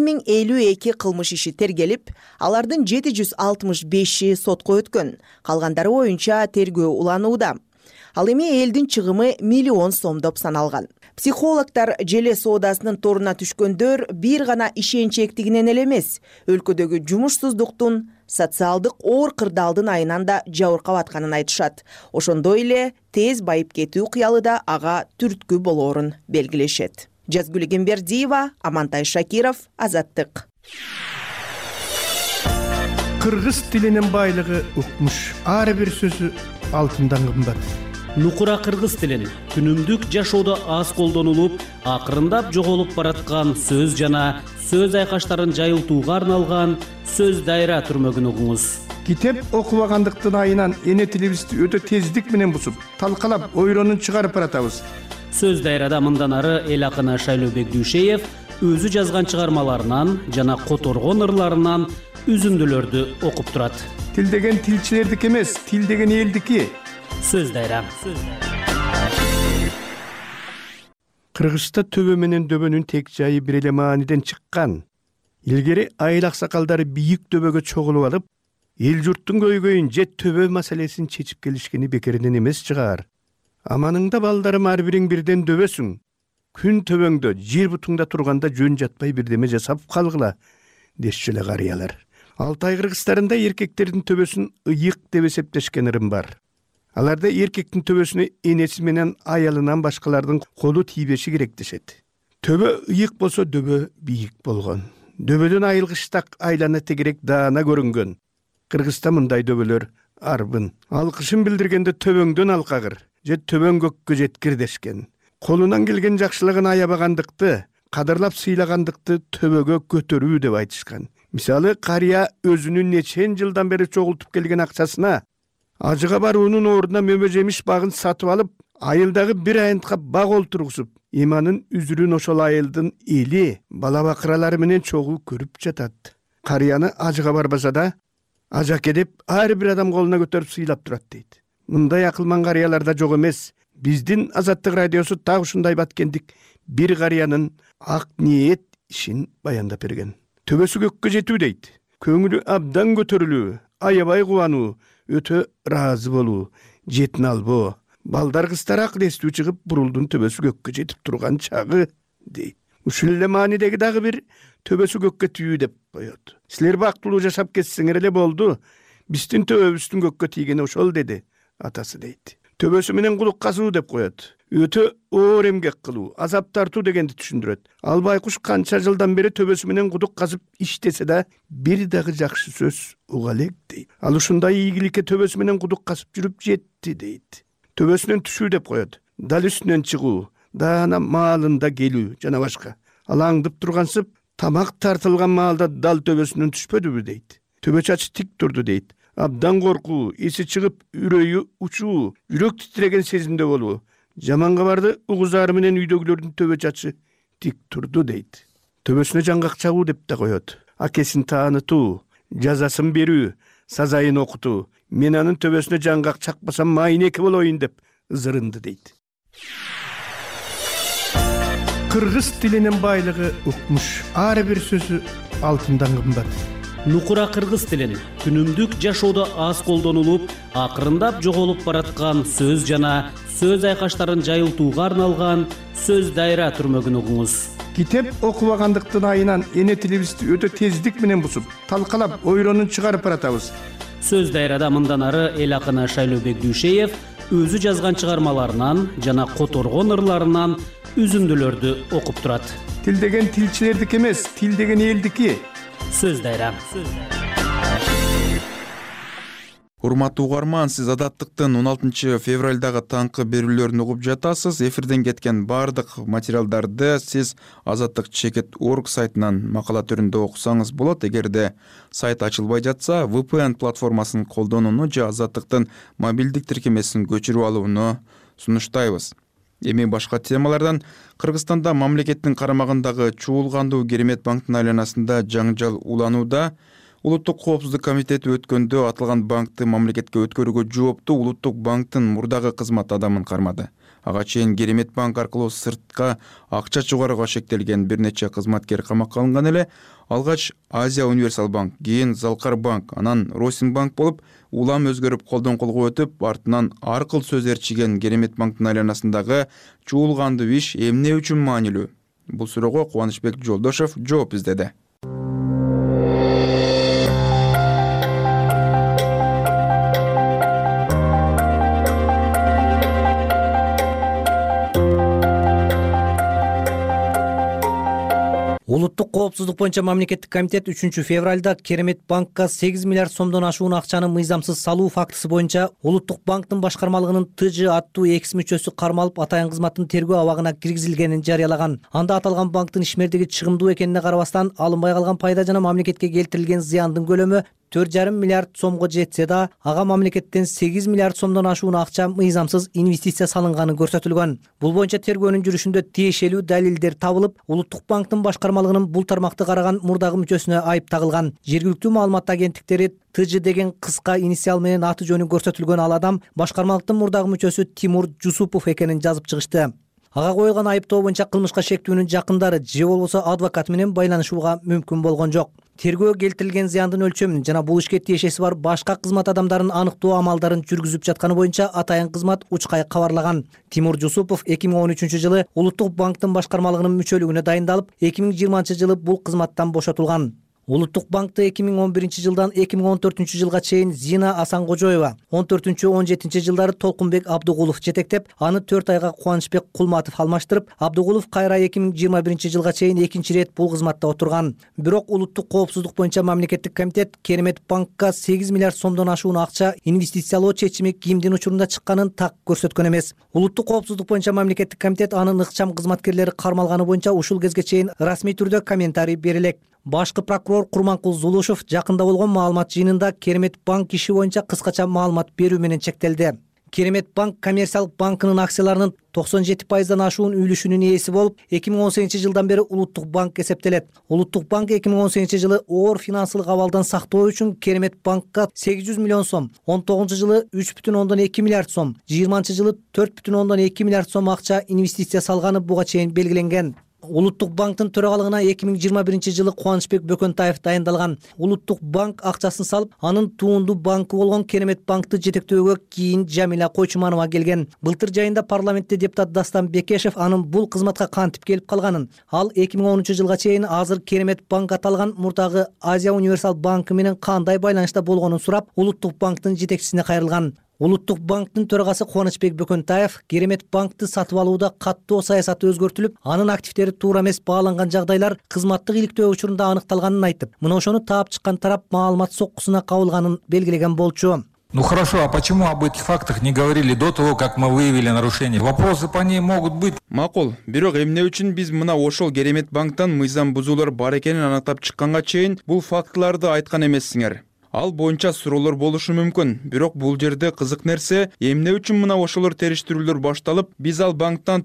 1052 кылмыш иши тергелип, алардын 765 сотко өткөн. Калгандары боюнча тергөө уланууда. Ал эми элдин чыгымы миллион сомдоп саналган. Психологтар желе соодасынын торуна түшкөндөр бир гана ишенчектигинен эле эмес, өлкөдөгү жумушсуздуктун, социалдык оор кырдаалдын айынан да жабыркап атканын айтышат. Ошондой эле тез байып кетүү кыялы да ага түрткү болоорун белгилешет. Жазгүл Гембердиева, Амантай Шакиров, Азаттык. Кыргыз тилинин байлыгы укмуш, ар бир сөзү алтындан кымбат. нукура кыргыз тилин күнүмдүк жашоодо аз колдонулуп, акырындап жоголуп бараткан сөз жана сөз айкаштарын жайылтууга арналган сөз дайра түрмөгүн угуңуз. Китеп окубагандыктын айынан эне тилибизди өтө тездик менен бусуп, талкалап, ойронун чыгарып баратабыз. Сөз дайрада мындан ары эл акыны Шайлообек Дүйшеев өзү жазган чыгармаларынан жана которгон ырларынан үзүндүлөрдү окуп турат. Тил деген тилчилердики эмес, тил деген элдики. Сөз дайра. Кыргызста төбө менен дөбөнүн тек жайы бир эле мааниден чыккан. Илгери айыл аксакалдары бийик төбөгө чогулуп алып, эл журттун көйгөйүн же төбө маселесин чечип келишкени бекеринен эмес чыгар. Аманыңда балдарым ар бириң бирден дөбөсүң. Күн төбөңдө, жер бутуңда турганда жөн жатпай бирдеме жасап калгыла, дешчү эле карыялар. Алтай кыргыздарында эркектердин төбөсүн ыйык деп эсептешкен ырым бар. Аларда эркектин төбөсүнө энеси менен аялынан башкалардын колу тийбеши керек дешет. Төбө ыйык болсо дөбө бийик болгон. Дөбөдөн айылгыштак айлана тегерек даана көрүнгөн. Кыргызда мындай дөбөлөр арбын. Алкышын билдиргенде төбөңдөн алкагыр, же төбөң көккө жеткир дешкен. Колунан келген жакшылыгын аябагандыкты, кадырлап сыйлагандыкты төбөгө көтөрүү деп айтышкан. Мисалы, карыя өзүнүн нечен жылдан бери чогултуп келген акчасына ажыга баруунун ордуна мөмө жемиш багын сатып алып, айылдагы бир айынтка баг олтургузуп, иманын үзүрүн ошол айылдын эли, бала бакыралары менен чогуу көрүп жатат. Карыяны ажыга барбаса да, ажаке деп ар бир адам колуна көтөрүп сыйлап турат дейт. Мындай акылман карыяларда жок эмес. Биздин Азаттык радиосу так ушундай баткендик бир карыянын ак ниет ишин баяндап берген. Төбөсү көккө жетүү дейт. Көңүлү абдан көтөрүлүү, аябай кубануу, өтө ыраазы болуу, жетин албоо. Балдар кыздар акыл эстүү чыгып, бурулдун төбөсү көккө жетип турган чагы дейт. Ушул эле маанидеги дагы бир төбөсү көккө тийүү деп коет. Силер бактылуу жашап кетсеңер эле болду. Биздин төбөбүздүн көккө тийгени ошол деди атасы дейт. Төбөсү менен кулук казуу деп коет. Өтө оор эмгек кылуу, азап тартуу дегенди түшүндүрөт. Ал байкуш канча жылдан бери төбөсү менен кудук казып иштесе да, бир дагы жакшы сөз уга элек дейт. Ал ушундай ийгиликке төбөсү менен кудук казып жүрүп жетти дейт. Төбөсүнөн түшүү деп коет. Дал үстүнөн чыгуу, даана маалында келүү жана башка. Ал аңдып тургансып, тамак тартылган маалда дал төбөсүнөн түшпөдүбү дейт. Төбө чачы тик турду дейт. Абдан коркуу, эси чыгып, үрөйү учуу, жүрөк титреген сезимде болуу. Жаман кабарды угузары менен үйдөгүлөрдүн төбө чачы тик турду дейт. Төбөсүнө жаңгак чагуу деп да коет. Акесин таанытуу, жазасын берүү, сазайын окутуу. Мен анын төбөсүнө жаңгак чакпасам майнеке болоюн деп ызырынды дейт. Кыргыз тилинин байлыгы укмуш. Ар бир сөзү алтындан кымбат. Нукура кыргыз тилин күнүмдүк жашоодо аз колдонулуп, акырындап жоголуп бараткан сөз жана сөз айкаштарын жайылтууга арналган сөз дайра түрмөгүн угуңуз. Китеп окубагандыктын айынан эне тилибизди өтө тездик менен бусуп, талкалап, ойронун чыгарып баратабыз. Сөз дайрада мындан ары эл акыны Шайлообек Дүйшеев өзү жазган чыгармаларынан жана которгон ырларынан үзүндүлөрдү окуп турат. Тил деген тилчилердики эмес, тил деген элдики. Сөз дайра. Урматтуу угарман, сиз Азаттыктын 16 февралдагы таңкы берүүлөрүн угуп жатасыз. Эфирден кеткен бардык материалдарды сиз azattik.org сайтынан макала түрүндө окусаңыз болот. Эгерде сайт ачылбай жатса, VPN платформасын колдонууну же Азаттыктын мобилдик тиркемесин көчүрүп алууну сунуштайбыз. Эми башка темалардан Кыргызстанда мамлекеттин карамагындагы Чуулгандуу Керемет банктын айланасында жаңжал уланууда. Улуттук коопсуздук комитети өткөндө аталган банкты мамлекетке өткөрүүгө жооптуу Улуттук банктын мурдагы кызмат адамын кармады. Ага чейин Керемет банк аркылуу сыртка акча чыгарууга шектелген бир нече кызматкер камакка алынган эле. Алгач Азия Универсал банк, кийин Залкар банк, анан Росин банк болуп, улам өзгөрүп колдон колго өтүп, артынан аркыл сөз ээрчиген Керемет банктын айланасындагы чуулгандуу иш эмне үчүн маанилүү? Бул суроого Кубанычбек Жолдошов жооп издеди. Улуттук коопсуздук боюнча мамлекеттик комитет 3 февралда Керемет банкка 8 миллиард сомдон ашуун акчаны мыйзамсыз салуу фактысы боюнча Улуттук банктын башкармалыгынын ТЖ аттуу экс мүчөсү кармалып атайын кызматтын тергөө абагына киргизилгенин жарыялаган. Анда аталган банктын ишмердиги чыгымдуу экенине карабастан алынбай калган пайда жана мамлекетке келтирилген зыяндын көлөмү 4,5 миллиард сомго жетсе да, ага мамлекеттен 8 миллиард сомдон ашуун акча мыйзамсыз инвестиция салынганы көрсөтүлгөн. Бул боюнча тергөөнүн жүрүшүндө тиешелүү далилдер табылып, Улуттук банктын башкармалыгынын бул тармакты караган мурдагы мүчөсүнө айып тагылган. Жергиликтүү маалымат агенттиктери ТЖ деген кыска инициал менен аты жөнү көрсөтүлгөн ал адам башкармалыктын мурдагы мүчөсү Тимур Жусупов экенин жазып чыгышты. Ага коюлган айыптоо боюнча кылмышка шектүүнүн жакындары же болбосо адвокат менен байланышууга мүмкүн болгон жок. Тергөө келтирилген зыяндын өлчөмүн жана бул ишке тиешеси бар башка кызмат адамдарын аныктоо амалдарын жүргүзүп жатканы боюнча атайын кызмат Учкай кабарлаган. Тимур Жусупов 2013 жылы Улуттук банктын башкармалыгынын мүчөлүгүнө дайындалып, 2020 жылы бул кызматтан бошотулган. Улуттук банкты 2011 жылдан 2014 жылга чейин Зина Асанкожоева, 14-17 жылдары Толкунбек Абдугулов жетектеп, аны 4 айга Кубанычбек Кулматов алмаштырып, Абдугулов кайра 2021 жылга чейин экинчи ирет бул кызматта отурган. Бирок Улуттук коопсуздук боюнча мамлекеттик комитет Керемет банкка 8 миллиард сомдон ашуун акча инвестициялоо чечими кимдин учурунда чыкканын так көрсөткөн эмес. Улуттук коопсуздук боюнча мамлекеттик комитет анын ыкчам кызматкерлери кармалганы боюнча ушул кезге чейин расмий түрдө комментарий бере элек. Башкы прокурор Курманкул Зулушев жакында болгон маалымат жыйынында Керемет банк иши боюнча кыскача маалымат берүү менен чектелди. Керемет банк коммерциялык банкынын акцияларынын 97%дан ашуун үлүшүнүн ээси болуп, 2018 жылдан бери Улуттук банк эсептелет. Улуттук банк 2018 жылы оор финансылык абалдан сактоо үчүн Керемет банкка 800 миллион сом, 19 жылы 3,2 миллиард сом, 20 жылы 4,2 миллиард сом акча инвестиция салганы буга чейин белгиленген. Улуттук банктын төрагалыгына 2021 жылы Кубанычбек Бөкөнтаев дайындалган. Улуттук банк акчасын салып, анын туунду банкы болгон Керемет банкты жетектөөгө кийин Жамиля Койчуманова келген. Былтыр жайында парламентте депутат Дастан Бекешев анын бул кызматка кантип келип калганын, ал 2010 жылга чейин азыр Керемет банк аталган мурдагы Азия Универсал банкы менен кандай байланышта болгонун сурап, Улуттук банктын жетекчисине кайрылган. Улуттук банктын төрагасы Кубанычбек Бөкөнтаев Керемет банкты сатып алууда каттоо саясаты өзгөртүлүп, анын активдери туура эмес бааланган жагдайлар кызматтык иликтөө учурунда аныкталганын айтып, мына ошону таап чыккан тарап маалымат соккусуна кабылганын белгилеген болчу. Ну хорошо, а почему об этих фактах не говорили до того, как мы выявили нарушения? Вопросы по ней могут быть. Макул, бирок эмне үчүн биз мына ошол Керемет банктан мыйзам бузуулар бар экенин аныктап чыкканга чейин бул фактыларды айткан эмессиңер? Ал боюнча суроолор болушу мүмкүн. Бирок бул жерде кызык нерсе, эмне үчүн мына ошолор териштирүүлөр башталып, биз ал банктан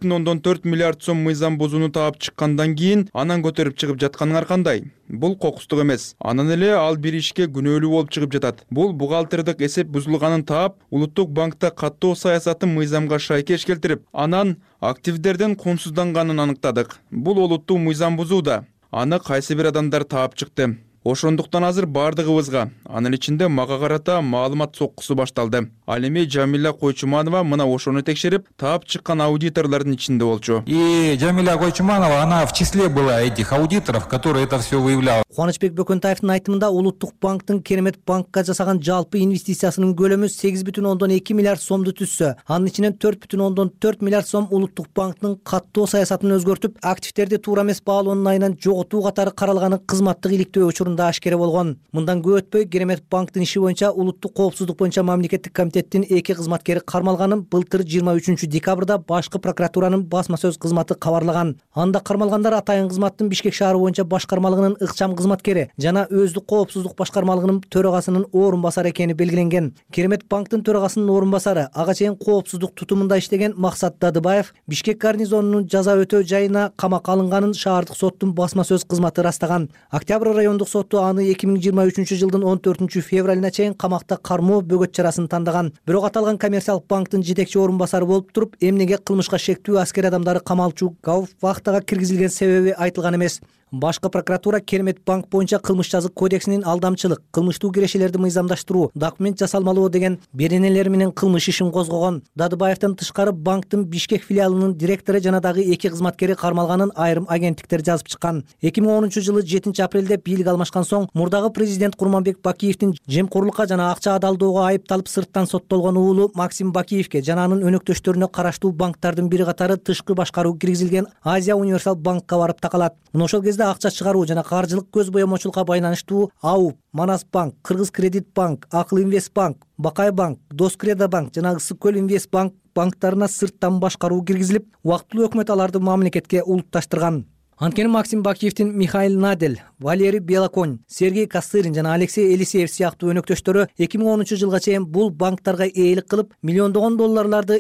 4,4 миллиард сом мыйзам бузууну таап чыккандан кийин анан көтөрүп чыгып жатканыңар кандай? Бул кокустук эмес. Анан эле ал бир ишке күнөөлүү болуп чыгып жатат. Бул бухгалтердик эсеп бузулганын таап, Улуттук банкта каттоо саясатын мыйзамга шайкеш келтирип, анан активдерден кунсузданганын аныктадык. Бул олуттуу мыйзам бузууда. Аны кайсы бир адамдар таап чыкты. Ошондуктан азыр бардыгыбызга, анын ичинде мага карата маалымат соккусу башталды. Ал эми Жамиля Койчуманова мына ошону текшерип, таап чыккан аудиторлордун ичинде болчу. И Жамиля Койчуманова, она в числе была этих аудиторов, которые это все выявляли. Кубанычбек Бөкөнтаевдин айтымында Улуттук банктын Керемет банкка жасаган жалпы инвестициясынын көлөмү 8,2 миллиард сомду түзсө, анын ичинен 4,4 миллиард сом Улуттук банктын каттоо саясатын өзгөртүп, активдерди туура эмес баалоонун айынан жоготуу катары каралганы кызматтык иликтөө учурунда ашкере болгон. Мындан көп өтпөй Керемет банктын иши боюнча Улуттук коопсуздук боюнча мамлекеттик комитеттин 2 кызматкери кармалганын былтыр 23 декабрда башкы прокуратуранын басма сөз кызматы кабарлаган. Анда кармалгандар атайын кызматтын Бишкек шаары боюнча башкармалыгынын ыкчам кызматкери жана өздүк коопсуздук башкармалыгынын төрагасынын орун басары экени белгиленген. Керемет банктын төрагасынын орун басары ага чейин коопсуздук тутумунда иштеген Максат Дадыбаев Бишкек гарнизонунун жаза өтөө жайына камакка алынганын шаардык соттун басма сөз кызматы растаган. Октябрь райондук соту аны 2023 жылдын 14 февралына чейин камакта кармоо бөгөт чарасын тандаган. Бирок аталган коммерциялык банктын жетекчи орун басары болуп туруп, эмнеге кылмышка шектүү аскер адамдары камалчу вахтага киргизилген себеби айтылган эмес. Башкы прокуратура Керемет банк боюнча кылмыш жазык кодексинин алдамчылык, кылмыштуу кирешелерди мыйзамдаштыруу, документ жасалмалоо деген беренелер менен кылмыш ишин козгогон. Дадыбаевден тышкары банктын Бишкек филиалынын директору жана дагы 2 кызматкери кармалганын айрым агенттиктер жазып чыккан. 2010 жылы 7 апрелде бийлик алмашкан соң мурдагы президент Курманбек Бакиевдин жемкорлукка жана акча адалдоого айыпталып сырттан соттолгон уулу Максим Бакиевке жана анын өнөктөштөрүнө караштуу банктардын бири катары тышкы башкаруу киргизилген Азия Универсал банкка барып такалат. Мына ошол кезде акча чыгаруу жана каржылык көз боемочулукка байланыштуу АУП, Манас банк, Кыргыз кредит банк, Акыл инвест банк, Бакай банк, Доскредо банк жана Ысык көл инвест банктарына сырттан башкаруу киргизилип, убактылуу өкмөт аларды мамлекетке улутташтырган. Анткени Максим Бакиевдин Михаил Надель, Валерий Белоконь, Сергей Костырин жана Алексей Елисеев сыяктуу өнөктөштөрү 2010 жылга чейин бул банктарга ээлик кылып, миллиондогон долларларды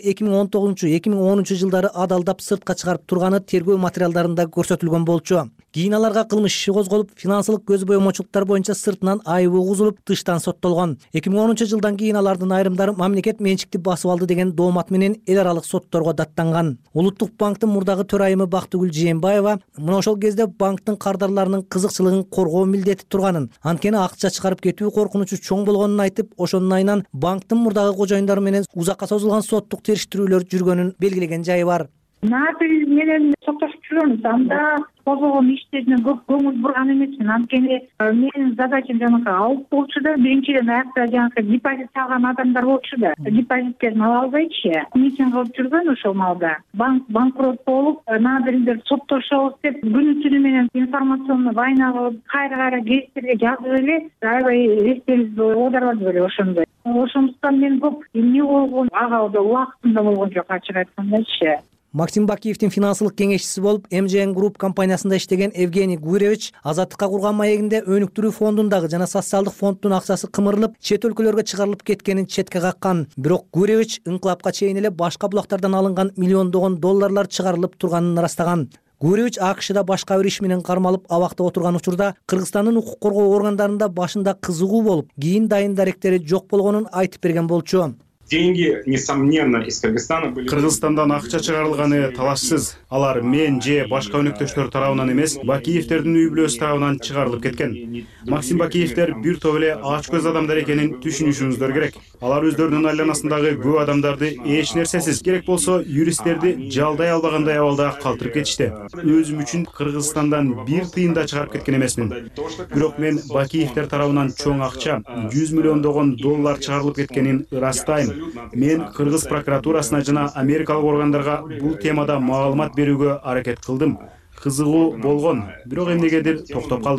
2019-2010 жылдары адалдап сыртка чыгарып турганы тергөө материалдарында көрсөтүлгөн болчу. Кийин аларга кылмыш иши козголуп, финансылык көз боемочулуктар боюнча сыртынан айыбы угузулуп, тыштан соттолгон. 2010 жылдан кийин алардын айрымдары мамлекет менчикти басып алды деген доомат менен эл аралык сотторго даттанган. Улуттук банктын мурдагы төрайымы Бактыгүл Жээнбаева мына ошол кезде банктын кардарларынын кызыкчылыгын коргоо милдети турганын, анткени акча чыгарып кетүү коркунучу чоң болгонун айтып, ошонун айынан банктын мурдагы кожоюндары менен узакка созулган соттук териштирүүлөр жүргөнүн белгилеген жайы бар. Надель менен соттошуп жүрөбүз. Анда козголгон иштерине көп көңүл бурган эмесмин. Анткени менин задачам жанагы алып болчу да, биринчиден аякта жанагы депозит салган адамдар болчу да. Депозиттерин ала албайчы. Митинг кылып жүргөн ошол маалда. Банк банкрот болуп, Надельдер соттошобуз деп күнү түнү менен информационный война кылып, кайра гезиттерге жазып эле, аябай эстебиз оодарбады беле ошондой. Ошондуктан мен көп эмне болгон ага убактында болгон жок, ачык айткандачы. Максим Бакиевдин финансылык кеңешчиси болуп, МЖН Group компаниясында иштеген Евгений Гуревич Азаттыкка курган маегинде өнүктүрүү фондундагы жана социалдык фонддун акчасы кымырылып, чет өлкөлөргө чыгарылып кеткенин четке каккан. Бирок Гуревич ыңкылапка чейин эле башка булактардан алынган миллиондогон долларлар чыгарылып турганын ырастаган. Гуревич АКШда башка бир иш менен кармалып абакта отурган учурда Кыргызстандын укук коргоо органдарында башында кызыгуу болуп, кийин дайын даректери жок болгонун айтып берген болчу. Деньги, несомненно, из Кыргызстана были... Кыргызстандан акча чыгарылганы талашсыз. Алар мен же башка өнөктөштөр тарабынан эмес, Бакиевдердин үй бүлөсү тарабынан чыгарылып кеткен. Максим Бакиевдер бир топ эле ач көз адамдар экенин түшүнүшүңүздөр керек. Алар өздөрүнүн айланасындагы көп адамдарды эч нерсесиз, керек болсо юристтерди жалдай албагандай абалда калтырып кетишти. Өзүм үчүн Кыргызстандан бир тыйын да чыгарып кеткен эмесмин. Бирок мен Бакиевдер тарабынан чоң акча, 100 миллиондогон доллар чыгарылып кеткенин ырастайм. Мен Кыргыз прокуратурасына жана америкалык органдарга бул темада маалымат берүүгө аракет кылдым. Кызыгуу болгон, бирок эмнегедир токтоп калды.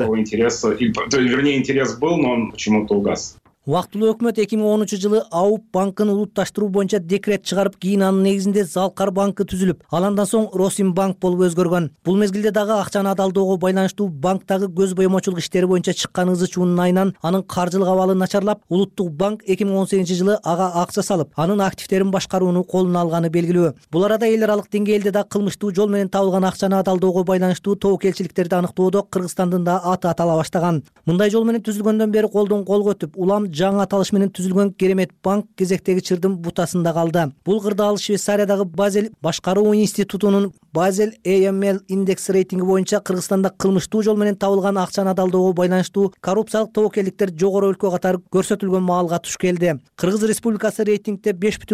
Вернее, интерес был, но он почему-то угас. Убактылуу өкмөт 2010 жылы АУП банкын улутташтыруу боюнча декрет чыгарып, кийин анын негизинде Залкар банкы түзүлүп, аландан соң Росимбанк болуп өзгөргөн. Бул мезгилде дагы акчаны адалдоого байланыштуу банктагы көз боемочулук иштери боюнча чыккан ызы чуунун айынан анын каржылык абалы начарлап, Улуттук банк 2018 жылы ага акча салып, анын активтерин башкарууну колуна алганы белгилүү. Бул арада эл аралык деңгээлде да кылмыштуу жол менен табылган акчаны адалдоого байланыштуу тобокелчиликтерди аныктоодо Кыргызстандын да аты атала баштаган. Мындай жол менен түзүлгөндөн бери колдон колго өтүп, улам жаңы аталыш менен түзүлгөн Керемет банк кезектеги чырдын бутасында калды. Бул кырдаал Швейцариядагы Базель башкаруу институтунун Базель AML индекс рейтинги боюнча Кыргызстанда кылмыштуу жол менен табылган акчаны адалдоого байланыштуу коррупциялык тобокелдиктер жогору өлкө катары көрсөтүлгөн маалга туш келди. Кыргыз Республикасы рейтингде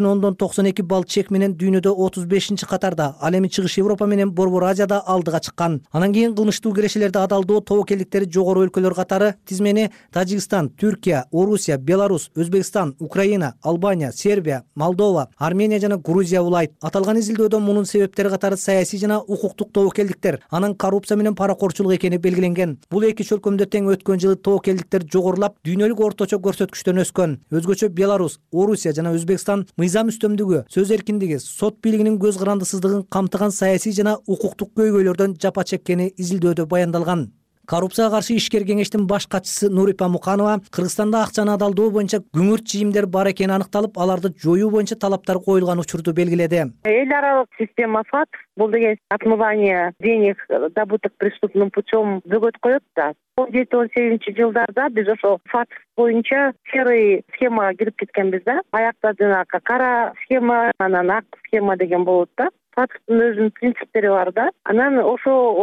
5,92 балл чек менен дүйнөдө 35-катарда, ал эми Чыгыш Европа менен Борбор Азияда алдыга чыккан. Анан кийин кылмыштуу кирешелерди адалдоо тобокелдиктери жогору өлкөлөр катары тизмени Тажикстан, Түркия, Орусия, Беларусь, Өзбекстан, Украина, Албания, Сербия, Молдова, Армения жана Грузия улайт. Аталган изилдөөдө мунун себептери катары саясий жана укуктук тобокелдиктер, анан коррупция менен паракорчулук экени белгиленген. Бул эки чөлкөмдө тең өткөн жылы тобокелдиктер жогорулап, дүйнөлүк орточо көрсөткүчтөн өскөн. Өзгөчө Беларусь, Орусия жана Өзбекстан мыйзам үстөмдүгү, сөз эркиндиги, сот бийлигинин көз карандысыздыгын камтыган саясий жана укуктук көйгөйлөрдөн жапа чеккени изилдөөдө баяндалган. Коррупцияга каршы ишкер кеңештин баш катчысы Нурипа Муканова Кыргызстанда акчаны адалдоо боюнча күңүрт чийимдер бар экени аныкталып, аларды жоюу боюнча талаптар коюлган учурду белгиледи. Эл аралык система ФАТФ бул деген отмывание денег, добытых преступным путем, бөгөт коет да. 17-18 жылдарда биз ошо ФАТФ боюнча серый схема кирип кеткенбиз да. Аякта жанагы кара схема, анан ак схема деген болот да. ФАТФтын өзүнүн принциптери бар да. Анан ошо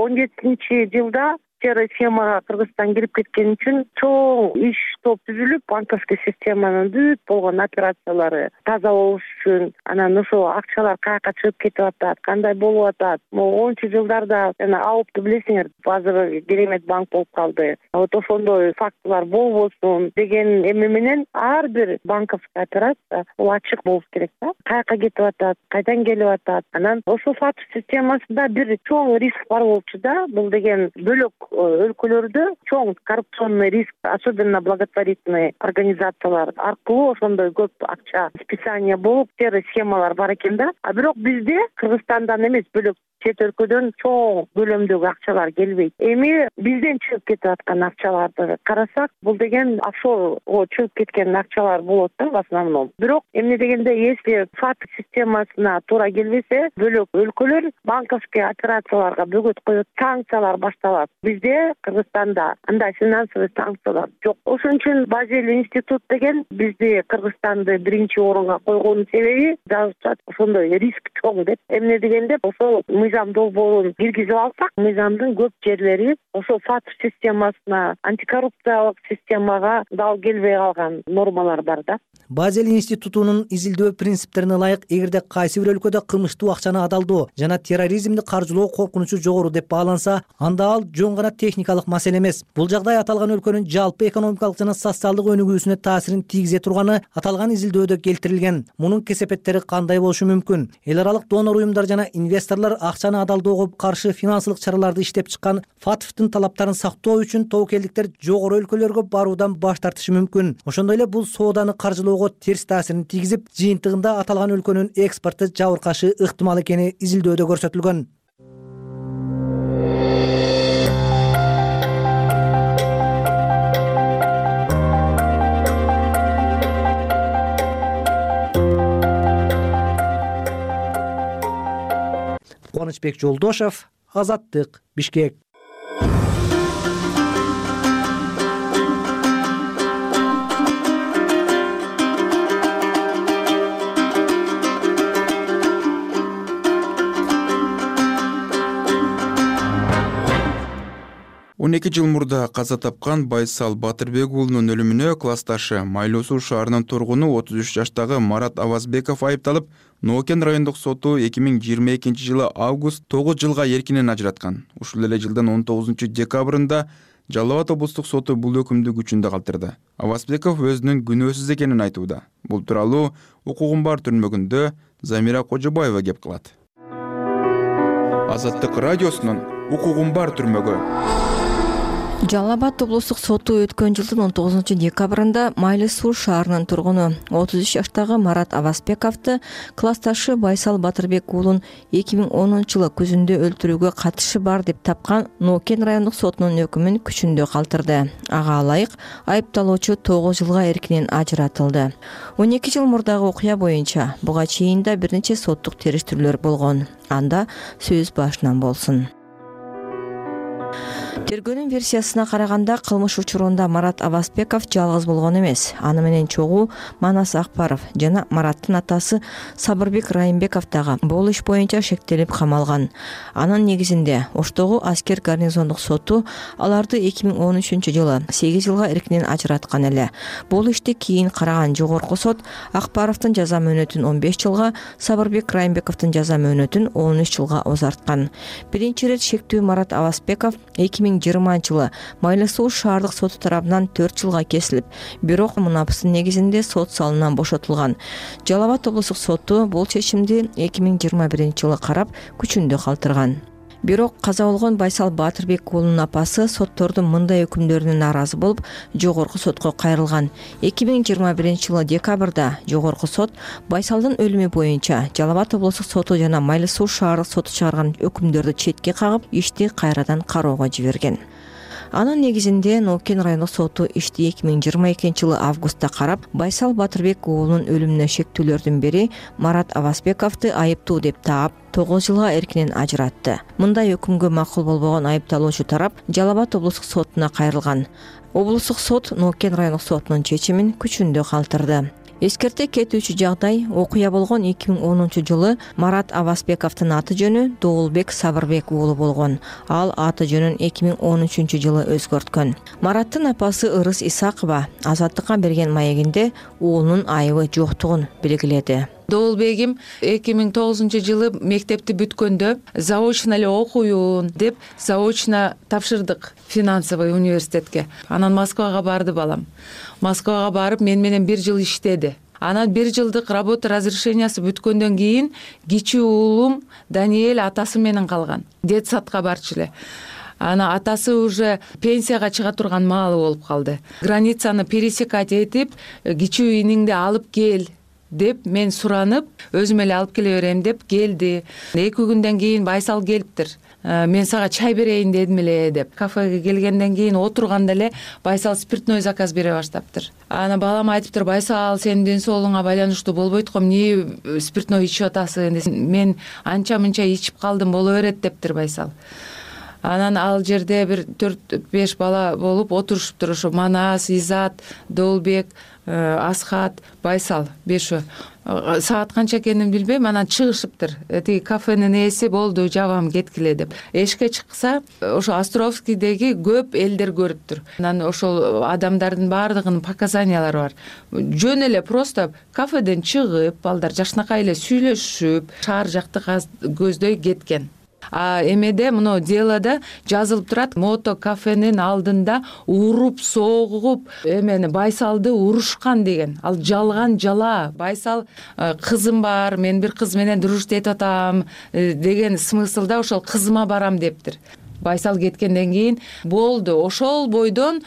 17 жылда серый схемага Кыргызстан кирип кеткен үчүн чоң иш топ түзүлүп, банковский системанын бүт болгон операциялары таза болуш үчүн, анан ошо акчалар каяка чыгып кетип атат, кандай болуп атат. 10 жылдарда жана АУПту билесиңер, азыр Керемет банк болуп калды. Вот ошондой фактылар болбосун деген эме менен ар бир банковский операция бул ачык болуш керек да. Каяка кетип атат, кайдан келип атат. Анан ошо ФАТФ системасында бир чоң риск бар болчу да. Бул деген бөлөк өлкөлөрдө чоң коррупционный риск, особенно благотворительный организациялар аркылуу ошондой көп акча списание болуп серый схемалар бар экен да. А бирок бизде Кыргызстандан эмес, бөлөк чет өлкөдөн чоң көлөмдөгү акчалар келбейт. Эми бизден чыгып кетип аткан акчаларды карасак, бул деген офшорго чыгып кеткен акчалар болот да в основном. Бирок эмне дегенде, если ФАТ системасына туура келбесе, бөлөк өлкөлөр банковский операцияларга бөгөт коет, санкциялар башталат. Бизде Кыргызстанда андай финансовый санкциялар жок. Ошон үчүн Базель институт деген бизди Кыргызстанды биринчи орунга койгонун себеби жазышат, ошондой риск чоң деп. Эмне дегенде, ошол мыйзам долбоорун киргизип алсак, мыйзамдын көп жерлери ошол ФАТ системасына, антикоррупциялык системага дал келбей калган нормалар бар да. Базель институтунун изилдөө принциптерине ылайык, эгерде кайсы бир өлкөдө кылмыштуу акчаны адалдоо жана терроризмди каржылоо коркунучу жогору деп бааланса, анда ал жөн гана техникалык маселе эмес. Бул жагдай аталган өлкөнүн жалпы экономикалык жана социалдык өнүгүүсүнө таасирин тийгизе турганы аталган изилдөөдө келтирилген. Мунун кесепеттери кандай болушу мүмкүн? Эл аралык донор уюмдар жана инвесторлор акчаны адалдоого каршы финансылык чараларды иштеп чыккан ФАТФтын талаптарын сактоо үчүн тобокелдиктер жогору өлкөлөргө баруудан баш тартышы мүмкүн. Ошондой эле бул сооданы каржылоого терс таасирин тийгизип, жыйынтыгында аталган өлкөнүн экспорту жабыркашы ыктымал экени изилдөөдө көрсөтүлгөн. Кубанычбек Жолдошов, Азаттык, Бишкек. Он 12 жыл мурда каза тапкан Байсал Батырбек уулунун өлүмүнө классташы Майлуу Суу шаарынын тургуну 33 жаштагы Марат Авазбеков айыпталып, Нокен райондук соту 2022 жылы август 9 жылга эркинен ажыраткан. Ушул эле жылдын 19 декабрында Жалал Абад облустук соту бул өкүмдү күчүндө калтырды. Авазбеков өзүнүн күнөөсүз экенин айтууда. Бул тууралуу Укугум бар түрмөгүндө Замира Кожобаева кеп кылат. Азаттык радиосунун Укугум бар түрмөгү. Жалал Абад облустук соту өткөн жылдын 19 декабрында Майлуу Суу шаарынын тургуну 33 жаштагы Марат Авазбековду классташы Байсал Батырбек уулун 2010 жылы күзүндө өлтүрүүгө катышы бар деп тапкан Нокен райондук сотунун өкүмүн күчүндө калтырды. Ага ылайык айыпталуучу 9 жылга эркинен ажыратылды. 12 жыл мурдагы окуя боюнча буга чейин да бир нече соттук териштирүүлөр болгон. Анда сөз башынан болсун. Тергөөнүн версиясына караганда, кылмыш учурунда Марат Авазбеков жалгыз болгон эмес. Аны менен чогуу Манас Акбаров жана Мараттын атасы Сабырбек Райымбеков дагы бул иш боюнча шектелип камалган. Анын негизинде Оштогу аскер гарнизондук соту аларды 2013 жылы 8 жылга эркинен ажыраткан эле. Бул ишти кийин караган жогорку сот Акбаровдун жаза мөөнөтүн 15 жылга, Сабырбек Райымбековдун жаза мөөнөтүн 13 жылга узарткан. Биринчи ирет шектүү Марат Авазбеков 2020 жылы Майлуу Суу шаардык соту тарабынан 4 жылга кесилип, бирок мунапыстын негизинде сот салынан бошотулган. Жалал Абад облустук соту бул чечимди 2021 жылы карап күчүндө калтырган. Бирок каза болгон Байсал Батырбек уулунун апасы соттордун мындай өкүмдөрүнө нааразы болуп, жогорку сотко кайрылган. 2021 жылы декабрда жогорку сот Байсалдын өлүмү боюнча Жалал Абад облустук соту жана Майлуу Суу шаардык соту чыгарган өкүмдөрдү четке кагып, ишти кайрадан кароого жиберген. Анын негизинде Нокен райондук соту ишти 2022 жылы августта карап, Байсал Батырбек уулунун өлүмүнө шектүүлөрдүн бири Марат Авазбековду айыптуу деп таап, 9 жылга эркинен ажыратты. Мындай өкүмгө макул болбогон айыпталуучу тарап Жалал Абад облустук сотуна кайрылган. Облустук сот Нокен райондук сотунун чечимин күчүндө калтырды. Эскерте кетүүчү жагдай, окуя болгон 2010 жылы Марат Авазбековдун аты жөнү Доолбек Сабырбек уулу болгон. Ал аты жөнүн 2013 жылы өзгөрткөн. Мараттын апасы Ырыс Исакова Азаттыкка берген маегинде уулунун айыбы жоктугун белгиледи. Доолбегим 2009 жылы мектепти бүткөндө заочно эле окуйун деп заочно тапшырдык финансовый университетке. Анан Москвага барды балам. Москвага барып мен менен 1 жыл иштеди. Анан 1 жылдык работа разрешениясы бүткөндөн кийин кичүү уулум Даниэль атасы менен калган. Детсадка барчу эле. Ана атасы уже пенсияга чыга турган маалы болуп калды. Границаны пересекать этип, кичүү иниңди алып кел деп мен суранып, өзүм эле алып келе берем деп келди. 2 күндөн кийин Байсал келиптир. Мен сага чай берейин дедим эле деп. Кафеге келгенден кийин отурганда эле Байсал спиртной заказ бере баштаптыр. Ана балам айтыптыр: Байсал, сенин ден соолугуңа байланыштуу болбойт го, эмне спиртной ичип атасың? Мен анча-мынча ичип калдым, боло берет дептир Байсал. Анан ал жерде бир 4-5 бала болуп отурушуптур. Ошо Манас, Изат, Доолбек, Асхат, Байсал 5. Саат канча экенин билбейм. Анан чыгышыптыр. Тиги кафенин ээси: болду, жабам, кеткиле деп. Эшикке чыкса, ошо Островскийдеги көп элдер көрүптүр. Анан ошол адамдардын баардыгынын показаниялары бар. Жөн эле просто кафеден чыгып, балдар жакшынакай эле сүйлөшүп, шаар жакты көздөй кеткен. Эмеде мына делода жазылып турат: Мото кафенин алдында уруп, согуп, эмени Байсалды урушкан деген. Ал жалган жала. Байсал: кызым бар, мен бир кыз менен дружить этип атам деген смыслда ошол кызыма барам дептир. Байсал кеткенден кийин болду. Ошол бойдон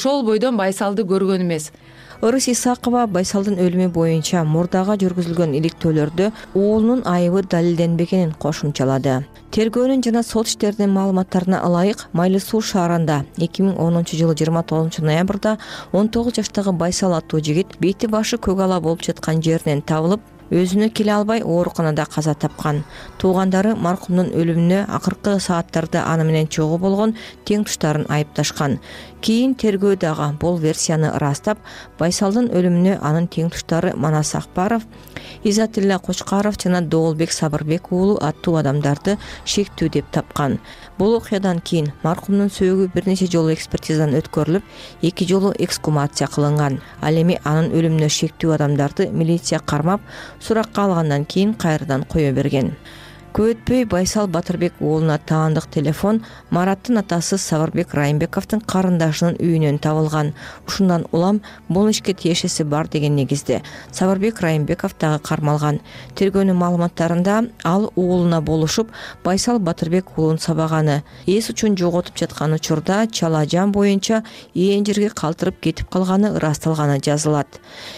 Байсалды көргөн эмес. Ырыс Исакова Байсалдын өлүмү боюнча мурдага жүргүзүлгөн иликтөөлөрдө уулунун айыбы далилденбегенин кошумчалады. Тергөөнүн жана сот иштеринин маалыматтарына ылайык, Майлы Суу шаарында 2010-жылы 29-ноябрда 19 жаштагы Байсал аттуу жигит бети башы көк ала болуп жаткан жеринен табылып, өзүнө келе албай ооруканада каза тапкан. Туугандары маркумдун өлүмүнө акыркы сааттарда аны менен чогуу болгон тең туштарын айыпташкан. Кийин тергөө дагы бул версияны ырастап, Байсалдын өлүмүнө анын тең туштары Манас Акпаров, Изатилла Кочкаров жана Доолбек Сабырбек уулу аттуу адамдарды шектүү деп тапкан. Бул окуядан кийин маркумдун сөөгү бир нече жолу экспертизадан өткөрүлүп, 2 жолу эксгумация кылынган. Ал эми анын өлүмүнө шектүү адамдарды милиция кармап, суракка алгандан кийин кайрадан кое берген. Көп өтпөй Байсал Батырбек уулуна таандык телефон Мараттын атасы Сабырбек Райымбековдун карындашынын үйүнөн табылган. Ушундан улам бул ишке тиешеси бар деген негизде Сабырбек Райымбеков дагы кармалган. Тергөөнүн маалыматтарында ал уулуна болушуп, Байсал Батырбек уулун сабаганы, эс учун жоготуп жаткан учурда чала жан боюнча ээн жерге калтырып кетип калганы ырасталганы жазылат.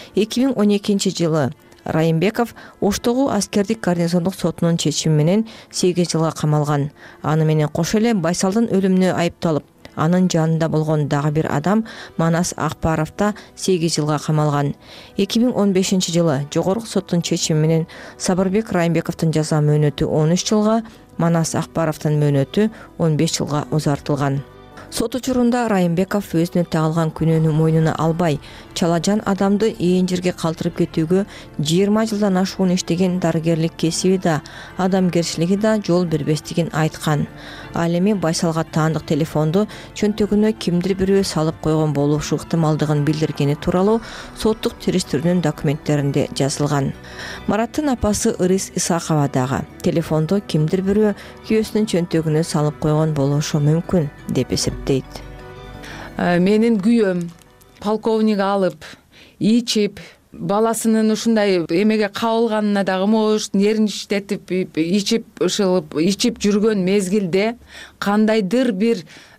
2012-жылы Райымбеков Оштогу аскердик гарнизондук сотунун чечими менен 8 жылга камалган. Аны менен кошо эле Байсалдын өлүмүнө айыпталып, анын жанында болгон дагы бир адам Манас Акпаров да 8 жылга камалган. 2015-жылы жогорку соттун чечими менен Сабырбек Райымбековдун жаза мөөнөтү 13 жылга, Манас Акпаровдун мөөнөтү 15 жылга узартылган. Сот учурунда Райымбеков өзүнө тагылган күнөөнү мойнуна албай, чалажан адамды ээн жерге калтырып кетүүгө 20 жылдан ашуун иштеген дарыгерлик кесиби да, адамгерчилиги да жол бербестигин айткан. Ал эми Байсалга таандык телефонду чөнтөгүнө кимдир бирөө салып койгон болушу ыктымалдыгын билдиргени тууралуу соттук териштирүүнүн документтеринде жазылган. Мараттын апасы Ырыс Исакова дагы телефонду кимдир бирөө күйөөсүнүн чөнтөгүнө салып койгон болушу мүмкүн деп эсептейт. Менин күйөөм полковник алып, ичип, баласынын ушундай эмеге кабылганына дагы мош нервничтетип, ичип жүргөн мезгилде кандайдыр бир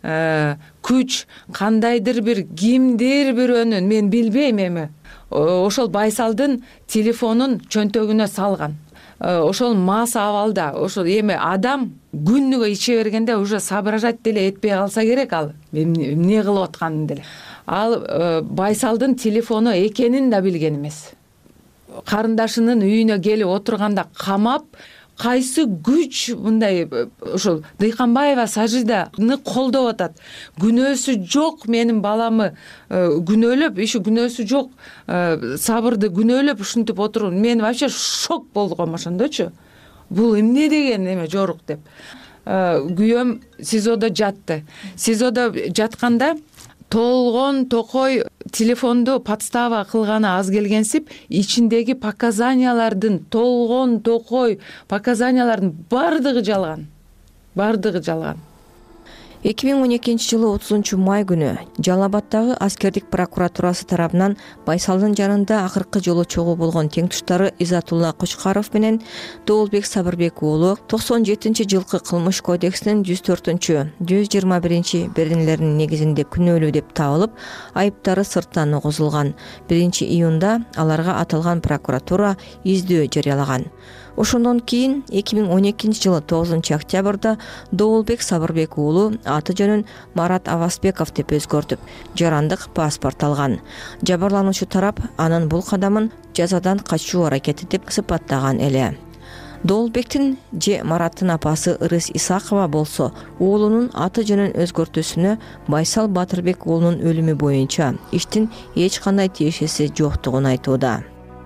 күч, кандайдыр бир кимдир бирөөнүн, мен билбейм эми, ошол Байсалдын телефонун чөнтөгүнө салган. Ошол мас абалда, ошол эми адам күнүгө иче бергенде уже соображать деле этпей калса керек, ал эмне кылып атканын деле. Ал Байсалдын телефону экенин да билген эмес. Карындашынын үйүнө келип отурганда камап, кайсы күч мындай ошол Дыйканбаева Сажиданы колдоп атат. Күнөөсү жок менин баламы күнөөлөп, иши күнөөсү жок Сабырды күнөөлөп ушинтип отуруу. Мен вообще шок болгом ошондочу. Бул эмне деген эме жорук деп. Күйөөм СИЗОдо жатты. СИЗОдо жатканда толгон токой телефонду подстава кылганы аз келгенсип, ичиндеги показаниялардын, толгон токой показаниялардын бардыгы жалган. 2012-жылы 30 май күнү Жалал-Абаддагы аскердик прокуратурасы тарабынан Байсалдын жанында акыркы жолу чогуу болгон теңтуштары Изатулла Кочкаров менен Доолбек Сабырбек уулу 97-жылкы кылмыш кодексинин 104, 121 беренелеринин негизинде күнөөлүү деп табылып, айыптары сырттан угузулган. 1-июнда аларга аталган прокуратура издөө жарыялаган. Ошондон кийин 2012-жылы 9-октябрда Доолбек Сабырбек уулу аты жөнүн Марат Авазбеков деп өзгөртүп, жарандык паспорт алган. Жабырлануучу тарап анын бул кадамын жазадан качуу аракети деп сыпаттаган эле. Доолбектин же Мараттын апасы Ырыс Исакова болсо, уулунун аты жөнүн өзгөртүүсүнө Байсал Батырбек уулунун өлүмү боюнча иштин эч кандай тиешеси жоктугун айтууда.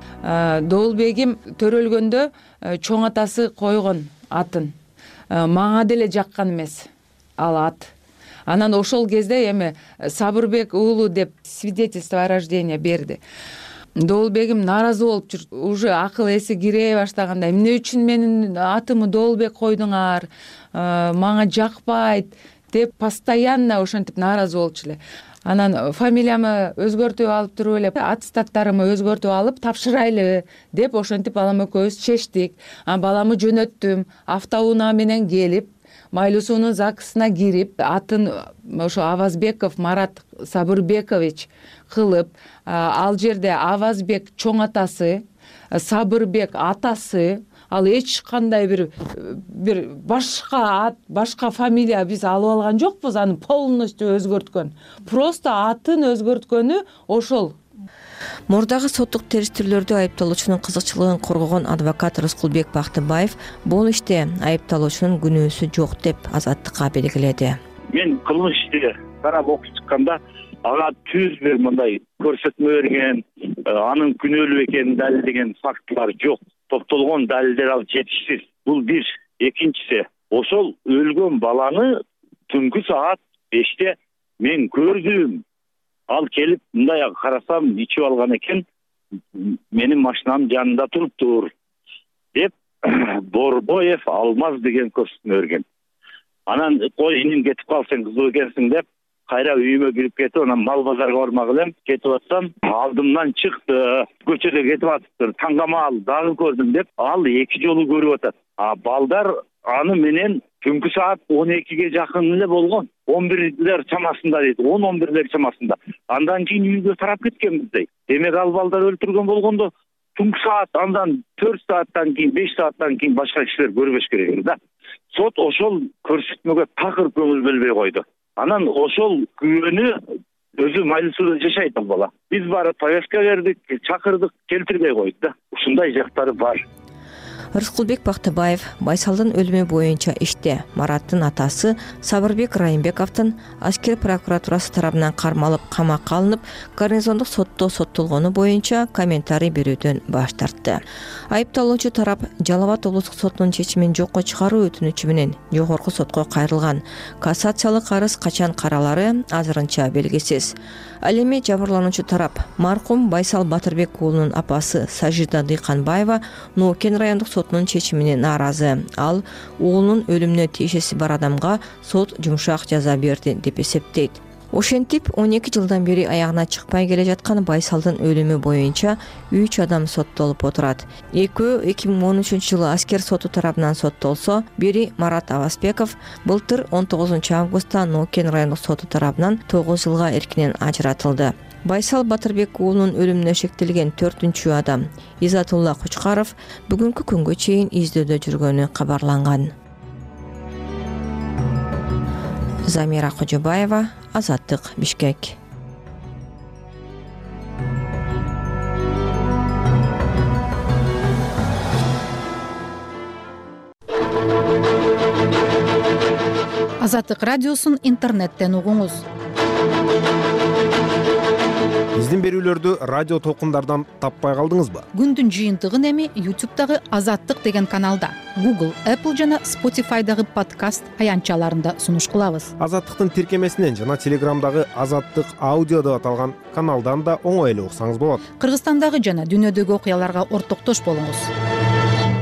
Доолбегим төрөлгөндө чоң атасы койгон атын. Мага деле жаккан эмес ал ат. Анан ошол кезде эми Сабырбек уулу деп свидетельство о рождении берди. Доолбегим нааразы болуп жүр. Уже акыл эси кире баштаганда эмне үчүн менин атымы Доолбек койдуңар? Мага жакпайт деп постоянно ошентип нааразы болчу эле. Анан фамилиямы өзгөртүп алып туруп эле, аттестаттарымы өзгөртүп алып тапшырайлы деп ошентип балам экөөбүз чечтик. Баламы жөнөттүм, автоунаа менен келип, Майлуу суунун ЗАГСына кирип, атын ошо Авазбеков Марат Сабырбекович кылып, ал жерде Авазбек чоң атасы, Сабырбек атасы, ал эч кандай бир башка ат, башка фамилия биз алып алган жокпуз, аны полностью өзгөрткөн. Просто атын өзгөрткөнү ошол. Мурдагы соттук териштирүүлөрдө айыпталуучунун кызыкчылыгын коргогон адвокат Рыскулбек Бактыбаев бул иште айыпталуучунун күнөөсү жок деп Азаттыкка белгиледи. Мен кылмыш ишти карап окуп чыкканда ага түз бир мындай көрсөтмө берген, анын күнөөлүү экенин далилдеген фактылар жок. Топтолгон далилдер ал жетишсиз. Бул бир. Экинчиси, ошол өлгөн баланы түнкү саат 5-те мен көрдүм. Ал келип мындай карасам ичип алган экен, менин машинамдын жанында туруптур деп Борбоев Алмаз деген көрсөтмө берген. Анан кой иним кетип кал, сен кызуу экенсиң деп кайра үйүмө кирип кетип, анан мал базарга бармак элем, кетип атсам, алдымдан чыкты, көчөдө кетип атыптыр, таңгамал дагы көрдүм деп, ал 2 жолу көрүп атат. Балдар аны менен түнкү саат 12ге жакын эле болгон. 11лер чамасында дейт, 10-11лер чамасында. Андан кийин үйгө тарап кеткенбиз дейт. Демек ал балдар өлтүргөн болгондо түнкү саат, андан 4 сааттан кийин, 5 сааттан кийин башка кишилер көрбөш керек эле да. Сот ошол көрсөтмөгө такыр көңүл бөлбөй койду. Анан ошол күбөнү өзү Майлуу сууда жашайт ал бала. Биз барып повестка бердик, чакырдык, келтирбей койду да. Ушундай жактары бар. Рыскулбек Бактыбаев Байсалдын өлүмү боюнча иште Мараттын атасы Сабырбек Райымбековдун аскер прокуратурасы тарабынан кармалып, камакка алынып, гарнизондук сотто соттолгону боюнча комментарий берүүдөн баш тартты. Айыпталуучу тарап Жалал-Абад облустук сотунун чечимин жокко чыгаруу өтүнүчү менен жогорку сотко кайрылган. Кассациялык арыз качан каралары азырынча белгисиз. Ал эми жабырлануучу тарап маркум Байсал Батырбек уулунун апасы Сажида Дыйканбаева Ноокен райондук сотунун чечимине нааразы. Ал уулунун өлүмүнө тиешеси бар адамга сот жумшак жаза берди деп эсептейт. Ошентип 12 жылдан бери аягына чыкпай келе жаткан Байсалдын өлүмү боюнча 3 адам соттолуп отурат. Экөө 2013-жылы аскер соту тарабынан соттолсо, бири Марат Авазбеков былтыр 19 августта Ноокен райондук соту тарабынан 9 жылга эркинен ажыратылды. Байсал Батырбек уулунун өлүмүнө шектелген 4-чү адам Изатулла Кочкаров бүгүнкү күнгө чейин издөөдө жүргөнү кабарланган. Замира Кожобаева, Азаттык, Бишкек. Азаттык радиосун интернеттен угуңуз. Биздин берүүлөрдү радио толкундардан таппай калдыңызбы? Күндүн жыйынтыгын эми YouTube'дагы Азаттык деген каналда, Google, Apple жана Spotify'дагы подкаст аянтчаларында сунуш кылабыз. Азаттыктын тиркемесинен жана Телеграмдагы Азаттык аудио деп аталган каналдан да оңой эле уксаңыз болот. Кыргызстандагы жана дүйнөдөгү окуяларга ортоктош болуңуз.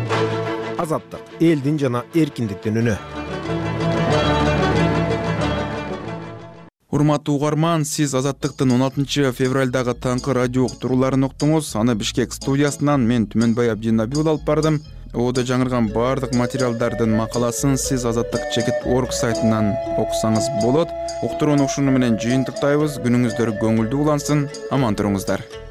Азаттык, элдин жана эркиндиктин үнү. урматтуу угарман, сиз Азаттыктын 16 февралдагы таңкы радио уктурууларын уктуңуз. Аны Бишкек студиясынан мен Түмөнбай Абдинабиул алып бардым. Оодо жаңырган баардык материалдардын макаласын сиз Azatlyk.org сайтынан окусаңыз болот. Уктурууну ушуну менен жыйынтыктайбыз. Күнүңүздөр көңүлдүү улансын. Аман туруңуздар.